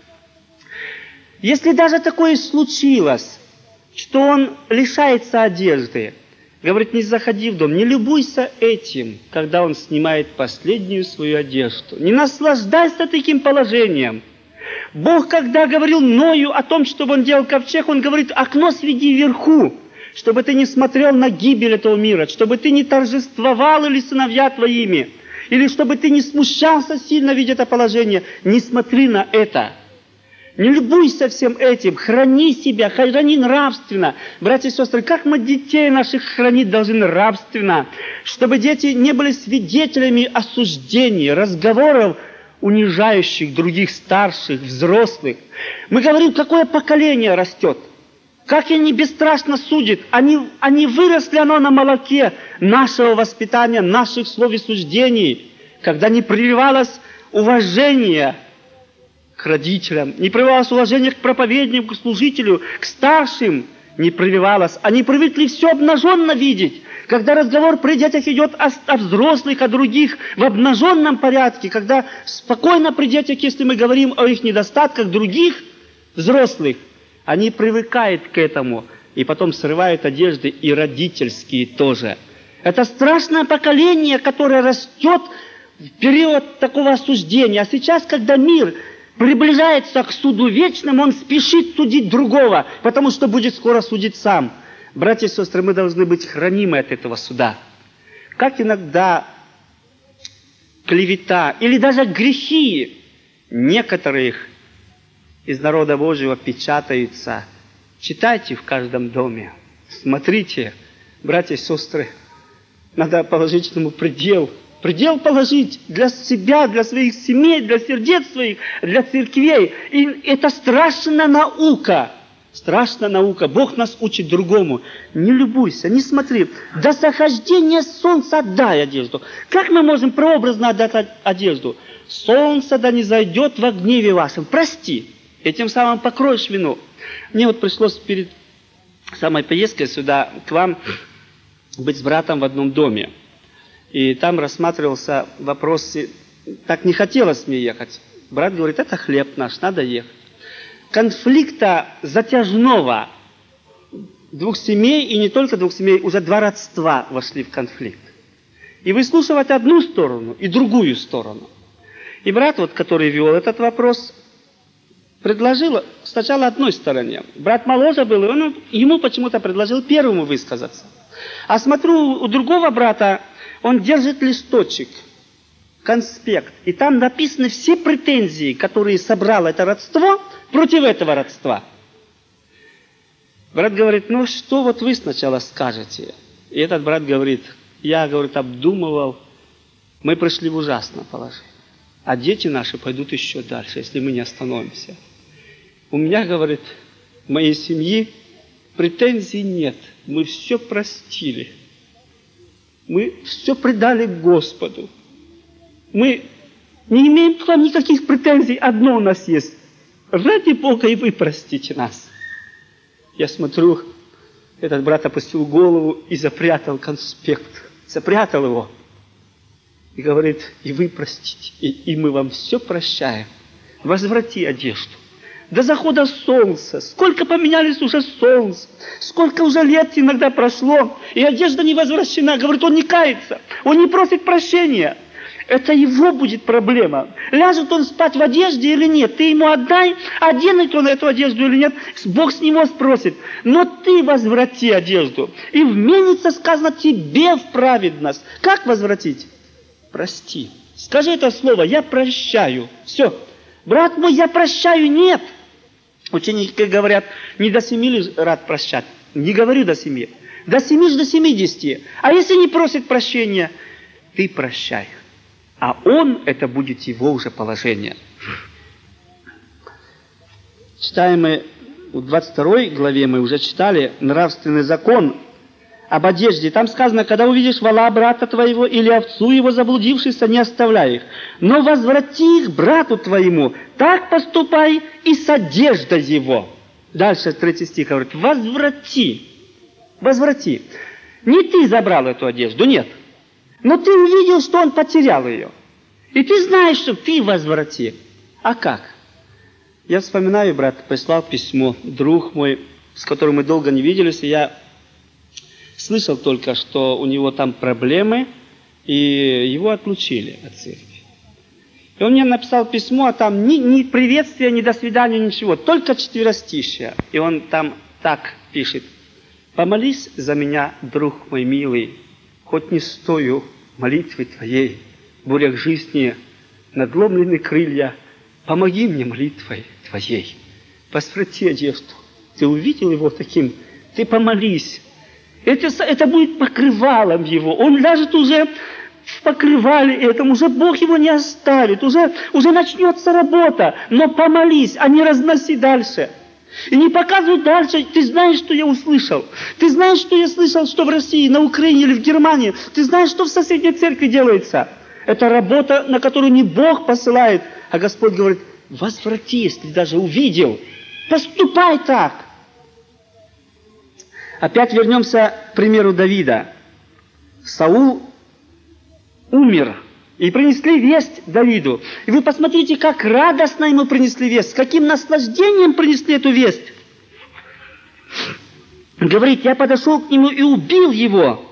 Если даже такое случилось, что он лишается одежды, говорит, не заходи в дом, не любуйся этим, когда он снимает последнюю свою одежду. Не наслаждайся таким положением. Бог, когда говорил Ною о том, чтобы он делал ковчег, он говорит: окно сведи вверху, чтобы ты не смотрел на гибель этого мира, чтобы ты не торжествовал или сыновья твоими, или чтобы ты не смущался сильно, видя это положение. Не смотри на это. Не любуйся всем этим. Храни себя, храни нравственно. Братья и сестры, как мы детей наших хранить должны нравственно, чтобы дети не были свидетелями осуждений, разговоров унижающих других старших, взрослых. Мы говорим, какое поколение растет. Как они бесстрашно судят. Они, они выросли оно на молоке нашего воспитания, наших слов и суждений, когда не прививалось уважение к родителям, не прививалось уважение к проповеднику, к служителю, к старшим не прививалось. Они привыкли все обнаженно видеть. Когда разговор при детях идет о, о взрослых, о других в обнаженном порядке, когда спокойно при детях, если мы говорим о их недостатках других взрослых, они привыкают к этому и потом срывают одежды, и родительские тоже. Это страшное поколение, которое растет в период такого осуждения. А сейчас, когда мир приближается к суду вечному, он спешит судить другого, потому что будет скоро судить сам. Братья и сестры, мы должны быть хранимы от этого суда. Как иногда клевета или даже грехи некоторых из народа Божьего печатаются. Читайте в каждом доме. Смотрите, братья и сестры, надо положить этому предел. Предел положить для себя, для своих семей, для сердец своих, для церквей. И это страшная наука. Страшная наука. Бог нас учит другому. Не любуйся, не смотри. До захождения солнца отдай одежду. Как мы можем прообразно отдать одежду? Солнце да не зайдет во гневе вашем. Прости. И тем самым покроешь вину. Мне вот пришлось перед самой поездкой сюда к вам быть с братом в одном доме. И там рассматривался вопрос, так не хотелось мне ехать. Брат говорит, это хлеб наш, надо ехать. Конфликта затяжного двух семей, и не только двух семей, уже два родства вошли в конфликт. И выслушивать одну сторону и другую сторону. И брат, вот, который вел этот вопрос, предложил сначала одной стороне. Брат моложе был, и он ему почему-то предложил первому высказаться. А смотрю, у другого брата он держит листочек, конспект, и там написаны все претензии, которые собрало это родство против этого родства. Брат говорит, ну что вот вы сначала скажете? И этот брат говорит, я, говорит, обдумывал, мы пришли в ужасное положение. А дети наши пойдут еще дальше, если мы не остановимся. У меня, говорит, в моей семьи претензий нет. Мы все простили. Мы все предали Господу. Мы не имеем к вам никаких претензий. Одно у нас есть. Ради Бога и вы простите нас. Я смотрю, этот брат опустил голову и запрятал конспект. Запрятал его. И говорит, и вы простите. И, и мы вам все прощаем. Возврати одежду. До захода солнца. Сколько поменялись уже солнца. Сколько уже лет иногда прошло. И одежда не возвращена. Говорит, он не кается. Он не просит прощения. Это его будет проблема. Ляжет он спать в одежде или нет. Ты ему отдай, оденет он эту одежду или нет. Бог с него спросит. Но ты возврати одежду. И вменится, сказано, тебе в праведность. Как возвратить? Прости. Скажи это слово. Я прощаю. Все. Брат мой, я прощаю. Нет. Ученики говорят, не до семи ли рад прощать? Не говорю до семи. До семи ж до семидесяти. А если не просит прощения, ты прощай. А он, это будет его уже положение. Читаем мы в двадцать второй главе, мы уже читали нравственный закон об одежде. Там сказано, когда увидишь вола брата твоего или овцу его заблудившийся, не оставляй их. Но возврати их брату твоему. Так поступай и с одеждой его. Дальше третий стих говорит, возврати. Возврати. Не ты забрал эту одежду, нет. Но ты увидел, что он потерял ее. И ты знаешь, что ты возврати. А как? Я вспоминаю, брат прислал письмо, друг мой, с которым мы долго не виделись, и я слышал только, что у него там проблемы, и его отлучили от церкви. И он мне написал письмо, а там ни, ни приветствия, ни до свидания, ничего, только четверостишие. И он там так пишет. «Помолись за меня, друг мой милый, хоть не стою молитвы твоей, в бурях жизни надломлены крылья, помоги мне молитвой твоей. Возврати одежду. Ты увидел его таким, ты помолись. Это, это будет покрывалом его. Он ляжет уже в покрывале этом, уже Бог его не оставит, уже, уже начнется работа, но помолись, а не разноси дальше. И не показывай дальше, ты знаешь, что я услышал, ты знаешь, что я слышал, что в России, на Украине или в Германии, ты знаешь, что в соседней церкви делается. Это работа, на которую не Бог посылает, а Господь говорит: возвратись, ты даже увидел, поступай так. Опять вернемся к примеру Давида. Саул умер, и принесли весть Давиду. И вы посмотрите, как радостно ему принесли весть, с каким наслаждением принесли эту весть. Говорит: я подошел к нему и убил его.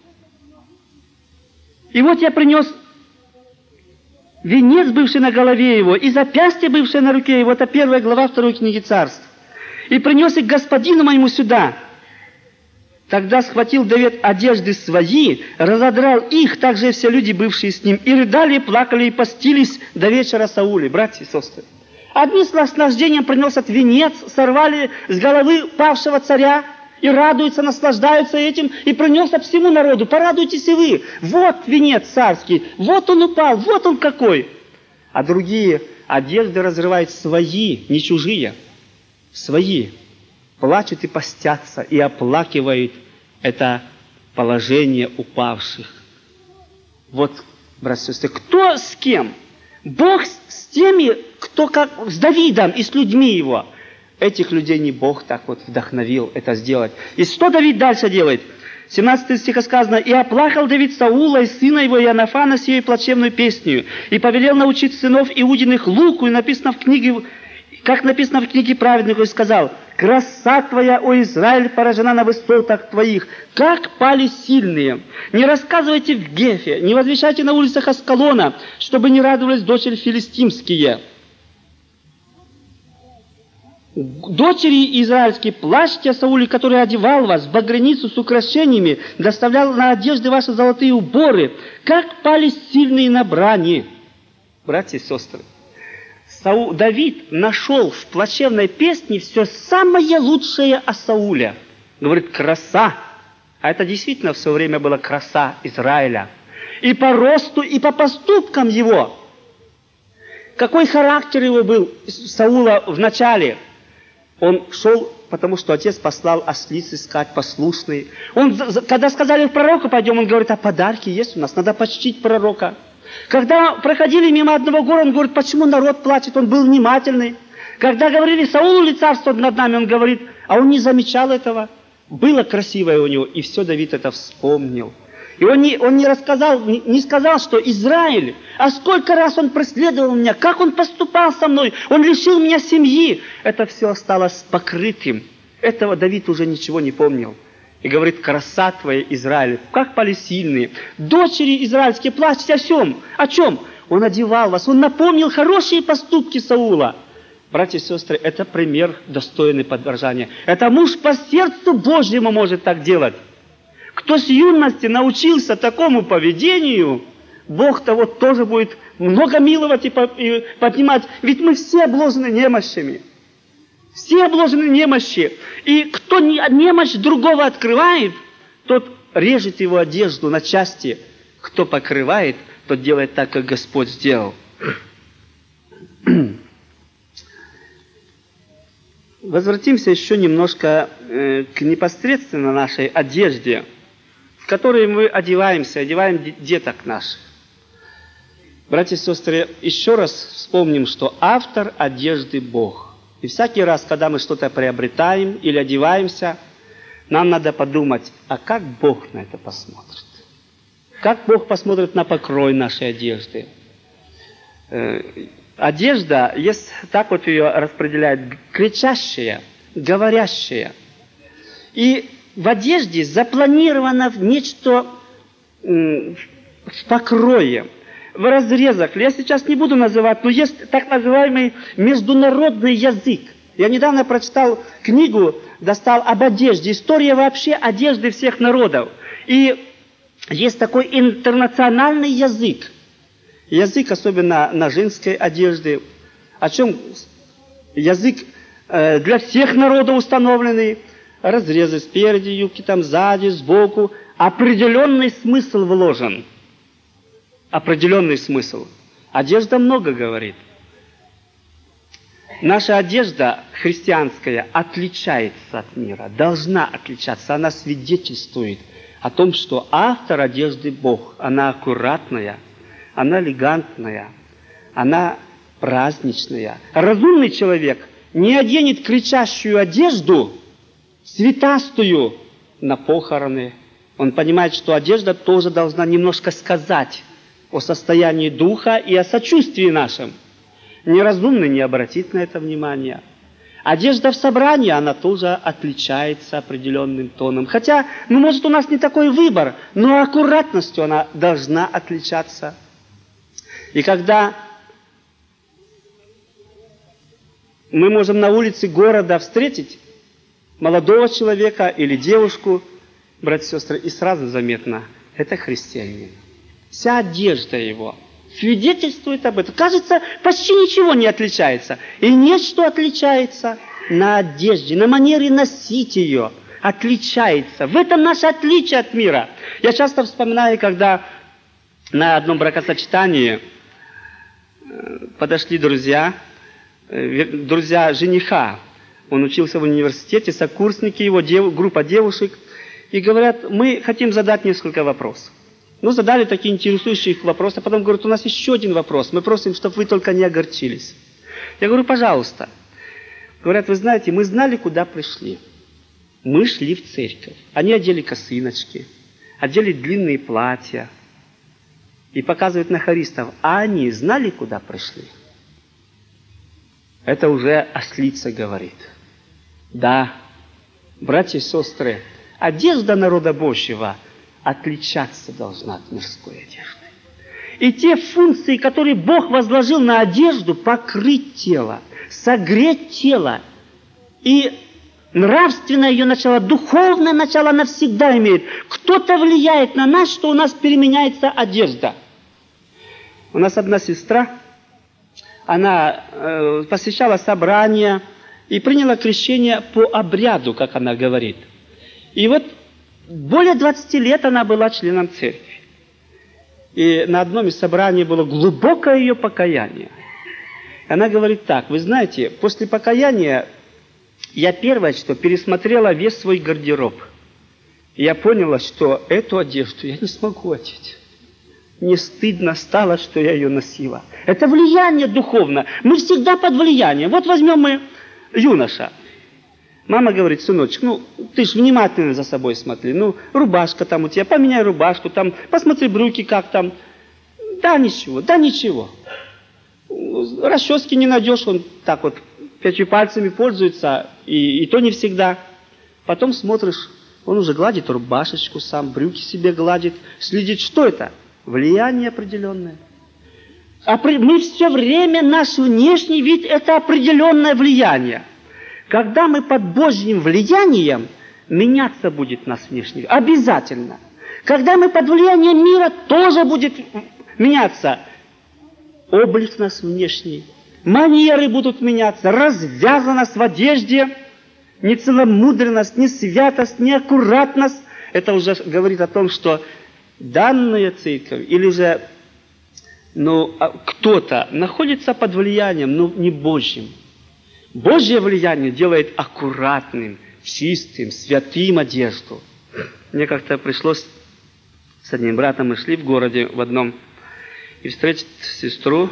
И вот я принес венец, бывший на голове его, и запястье, бывшее на руке его. Это первая глава второй книги Царств. И принес их господину моему сюда. Тогда схватил Давид одежды свои, разодрал их, также все люди, бывшие с ним, и рыдали, и плакали, и постились до вечера Сауле, братья и сестры. Одни с наслаждением приносят венец, сорвали с головы павшего царя, и радуются, наслаждаются этим, и приносят всему народу. Порадуйтесь и вы. Вот венец царский, вот он упал, вот он какой. А другие одежды разрывают свои, не чужие, свои. Плачут и постятся, и оплакивают это положение упавших. Вот, братья и сестры, кто с кем? Бог с теми, кто как с Давидом и с людьми его. Этих людей не Бог так вот вдохновил это сделать. И что Давид дальше делает? семнадцатый стих сказано: «И оплакал Давид Саула и сына его Иоаннафана сию плачевную песню, и повелел научить сынов Иудиных луку», и написано в книге, как написано в книге праведных, и сказал: «Краса твоя, о Израиль, поражена на высотах твоих, как пали сильные! Не рассказывайте в Гефе, не возвещайте на улицах Аскалона, чтобы не радовались дочери филистимские». «Дочери израильские, плачьте о Сауле, который одевал вас в багряницу с украшениями, доставлял на одежды ваши золотые уборы, как пали сильные на брани». Братья и сестры, Саул, Давид нашел в плачевной песне все самое лучшее о Сауле. Говорит: краса. А это действительно в свое время была краса Израиля. И по росту, и по поступкам его. Какой характер его был, Саула, в начале? Он шел, потому что отец послал ослиц искать, послушный. Он, когда сказали: в пророка пойдем, он говорит: а подарки есть у нас, надо почтить пророка. Когда проходили мимо одного города, он говорит: почему народ плачет? Он был внимательный. Когда говорили: Саулу ли царство над нами, он говорит: а он не замечал этого. Было красивое у него, и все Давид это вспомнил. И он не, он не рассказал, не, не сказал, что Израиль, а сколько раз он преследовал меня, как он поступал со мной, он лишил меня семьи. Это все осталось покрытым. Этого Давид уже ничего не помнил. И говорит: краса твоя, Израиль, как пали сильные. Дочери израильские, плачьте о чем? О чем? Он одевал вас, он напомнил хорошие поступки Саула. Братья и сестры, это пример достойный подражания. Это муж по сердцу Божьему может так делать. Кто с юности научился такому поведению, Бог того тоже будет много миловать и поднимать. Ведь мы все обложены немощами. Все обложены немощи. И кто немощь другого открывает, тот режет его одежду на части. Кто покрывает, тот делает так, как Господь сделал. Возвратимся еще немножко э, к непосредственно нашей одежде, в которой мы одеваемся, одеваем деток наших. Братья и сестры, еще раз вспомним, что автор одежды Бог. И всякий раз, когда мы что-то приобретаем или одеваемся, нам надо подумать: а как Бог на это посмотрит? Как Бог посмотрит на покрой нашей одежды? Э, одежда, есть, так вот ее распределяют: кричащая, говорящая. И в одежде запланировано нечто в покрое, в разрезах. Я сейчас не буду называть, но есть так называемый международный язык. Я недавно прочитал книгу, достал об одежде, история вообще одежды всех народов. И есть такой интернациональный язык. Язык, особенно на женской одежде. О чем язык э, для всех народов установленный. Разрезы спереди юбки, там сзади, сбоку. Определенный смысл вложен. определенный смысл. Одежда много говорит. Наша одежда христианская отличается от мира, должна отличаться. Она свидетельствует о том, что автор одежды Бог. Она аккуратная, она элегантная, она праздничная. Разумный человек не оденет кричащую одежду, цветастую, на похороны. Он понимает, что одежда тоже должна немножко сказать о состоянии духа и о сочувствии нашем. Неразумный не обратит на это внимания. Одежда в собрании, она тоже отличается определенным тоном. Хотя, ну, может, у нас не такой выбор, но аккуратностью она должна отличаться. И когда мы можем на улице города встретить молодого человека или девушку, братья и сестры, и сразу заметно, это христианин. Вся одежда его свидетельствует об этом. Кажется, почти ничего не отличается. И нет, что отличается на одежде, на манере носить ее. Отличается. В этом наше отличие от мира. Я часто вспоминаю, когда на одном бракосочетании подошли друзья, друзья жениха. Он учился в университете, сокурсники его, дев, группа девушек. И говорят, мы хотим задать несколько вопросов. Ну, задали такие интересующие их вопросы, а потом говорят, у нас еще один вопрос. Мы просим, чтобы вы только не огорчились. Я говорю, пожалуйста. Говорят, вы знаете, мы знали, куда пришли. Мы шли в церковь. Они одели косыночки, одели длинные платья и показывают на хористов. А они знали, куда пришли? Это уже ослица говорит. Да, братья и сестры, одежда народа Божьего отличаться должна от мирской одежды. И те функции, которые Бог возложил на одежду, покрыть тело, согреть тело, и нравственное ее начало, духовное начало она всегда имеет. Кто-то влияет на нас, что у нас переменяется одежда. У нас одна сестра, она э, посещала собрание и приняла крещение по обряду, как она говорит. И вот более двадцати лет она была членом церкви. И на одном из собраний было глубокое ее покаяние. Она говорит так, вы знаете, после покаяния я первое, что пересмотрела весь свой гардероб. И я поняла, что эту одежду я не смогу одеть. Мне стыдно стало, что я ее носила. Это влияние духовное. Мы всегда под влиянием. Вот возьмем мы юноша. Мама говорит, сыночек, ну, ты ж внимательно за собой смотри. Ну, рубашка там у тебя, поменяй рубашку, там, посмотри брюки, как там. Да, ничего, да, ничего. Расчески не найдешь, он так вот пятью пальцами пользуется, и, и то не всегда. Потом смотришь, он уже гладит рубашечку сам, брюки себе гладит, следит. Что это? Влияние определенное. Мы все время, наш внешний вид, это определенное влияние. Когда мы под Божьим влиянием, меняться будет наш внешний вид. Обязательно. Когда мы под влиянием мира, тоже будет меняться облик наш внешний. Манеры будут меняться, развязанность в одежде, нецеломудренность, несвятость, неаккуратность. Это уже говорит о том, что данная церковь или же ну, кто-то находится под влиянием, но не Божьим. Божье влияние делает аккуратным, чистым, святым одежду. Мне как-то пришлось с одним братом, мы шли в городе в одном, и встретить сестру.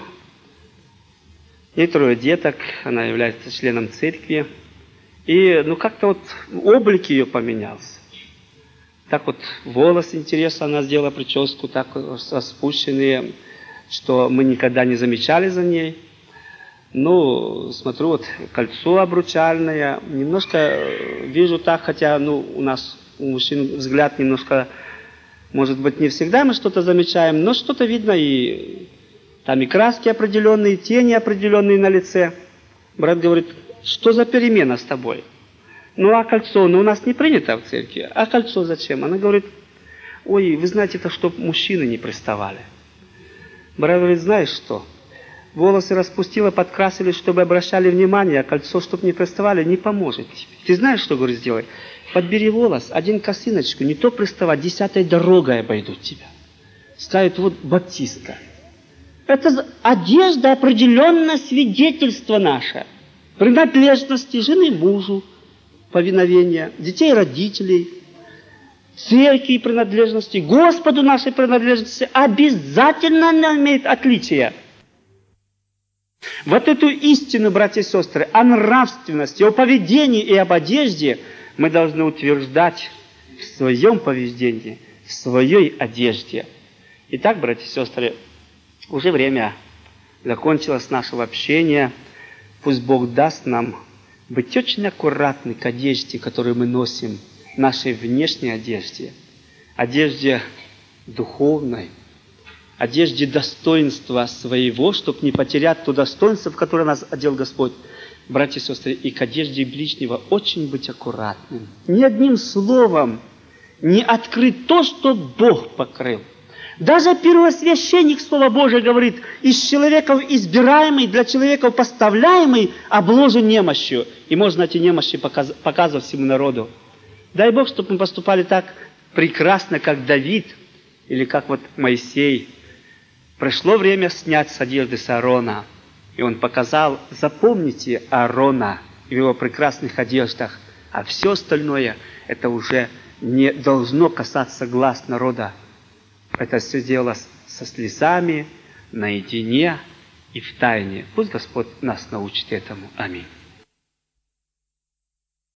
Ей трое деток, она является членом церкви. И ну как-то вот облик ее поменялся. Так вот волосы, интересно, она сделала прическу, так спущенные, что мы никогда не замечали за ней. Ну, смотрю, вот кольцо обручальное, немножко вижу так, хотя, ну, у нас, у мужчин взгляд немножко, может быть, не всегда мы что-то замечаем, но что-то видно, и там и краски определенные, и тени определенные на лице. Брат говорит, что за перемена с тобой? Ну, а кольцо, ну, у нас не принято в церкви, а кольцо зачем? Она говорит, ой, вы знаете, это чтоб мужчины не приставали. Брат говорит, знаешь что? Волосы распустила, подкрасили, чтобы обращали внимание, а кольцо, чтобы не приставали, не поможет тебе. Ты знаешь, что, говорю, сделай? Подбери волос, один косыночку, не то приставать, десятой дорогой обойдут тебя. ставит вот баптиста. Это одежда, определенное свидетельство наше. Принадлежности жены мужу, повиновения, детей родителей, церкви принадлежности, Господу нашей принадлежности обязательно имеет отличие. Вот эту истину, братья и сестры, о нравственности, о поведении и об одежде мы должны утверждать в своем поведении, в своей одежде. Итак, братья и сестры, уже время закончилось нашего общения. Пусть Бог даст нам быть очень аккуратны к одежде, которую мы носим, нашей внешней одежде, одежде духовной, одежде достоинства своего, чтобы не потерять то достоинство, в которое нас одел Господь. Братья и сестры, и к одежде ближнего очень быть аккуратным. Ни одним словом не открыть то, что Бог покрыл. Даже первосвященник Слова Божия говорит, из человеков избираемый, для человеков поставляемый, обложен немощью. И можно эти немощи показ- показывать всему народу. Дай Бог, чтобы мы поступали так прекрасно, как Давид, или как вот Моисей. Пришло время снять с одежды с Аарона. И он показал, запомните Аарона в его прекрасных одеждах, а все остальное, это уже не должно касаться глаз народа. Это все дело со слезами, наедине и в тайне. Пусть Господь нас научит этому. Аминь.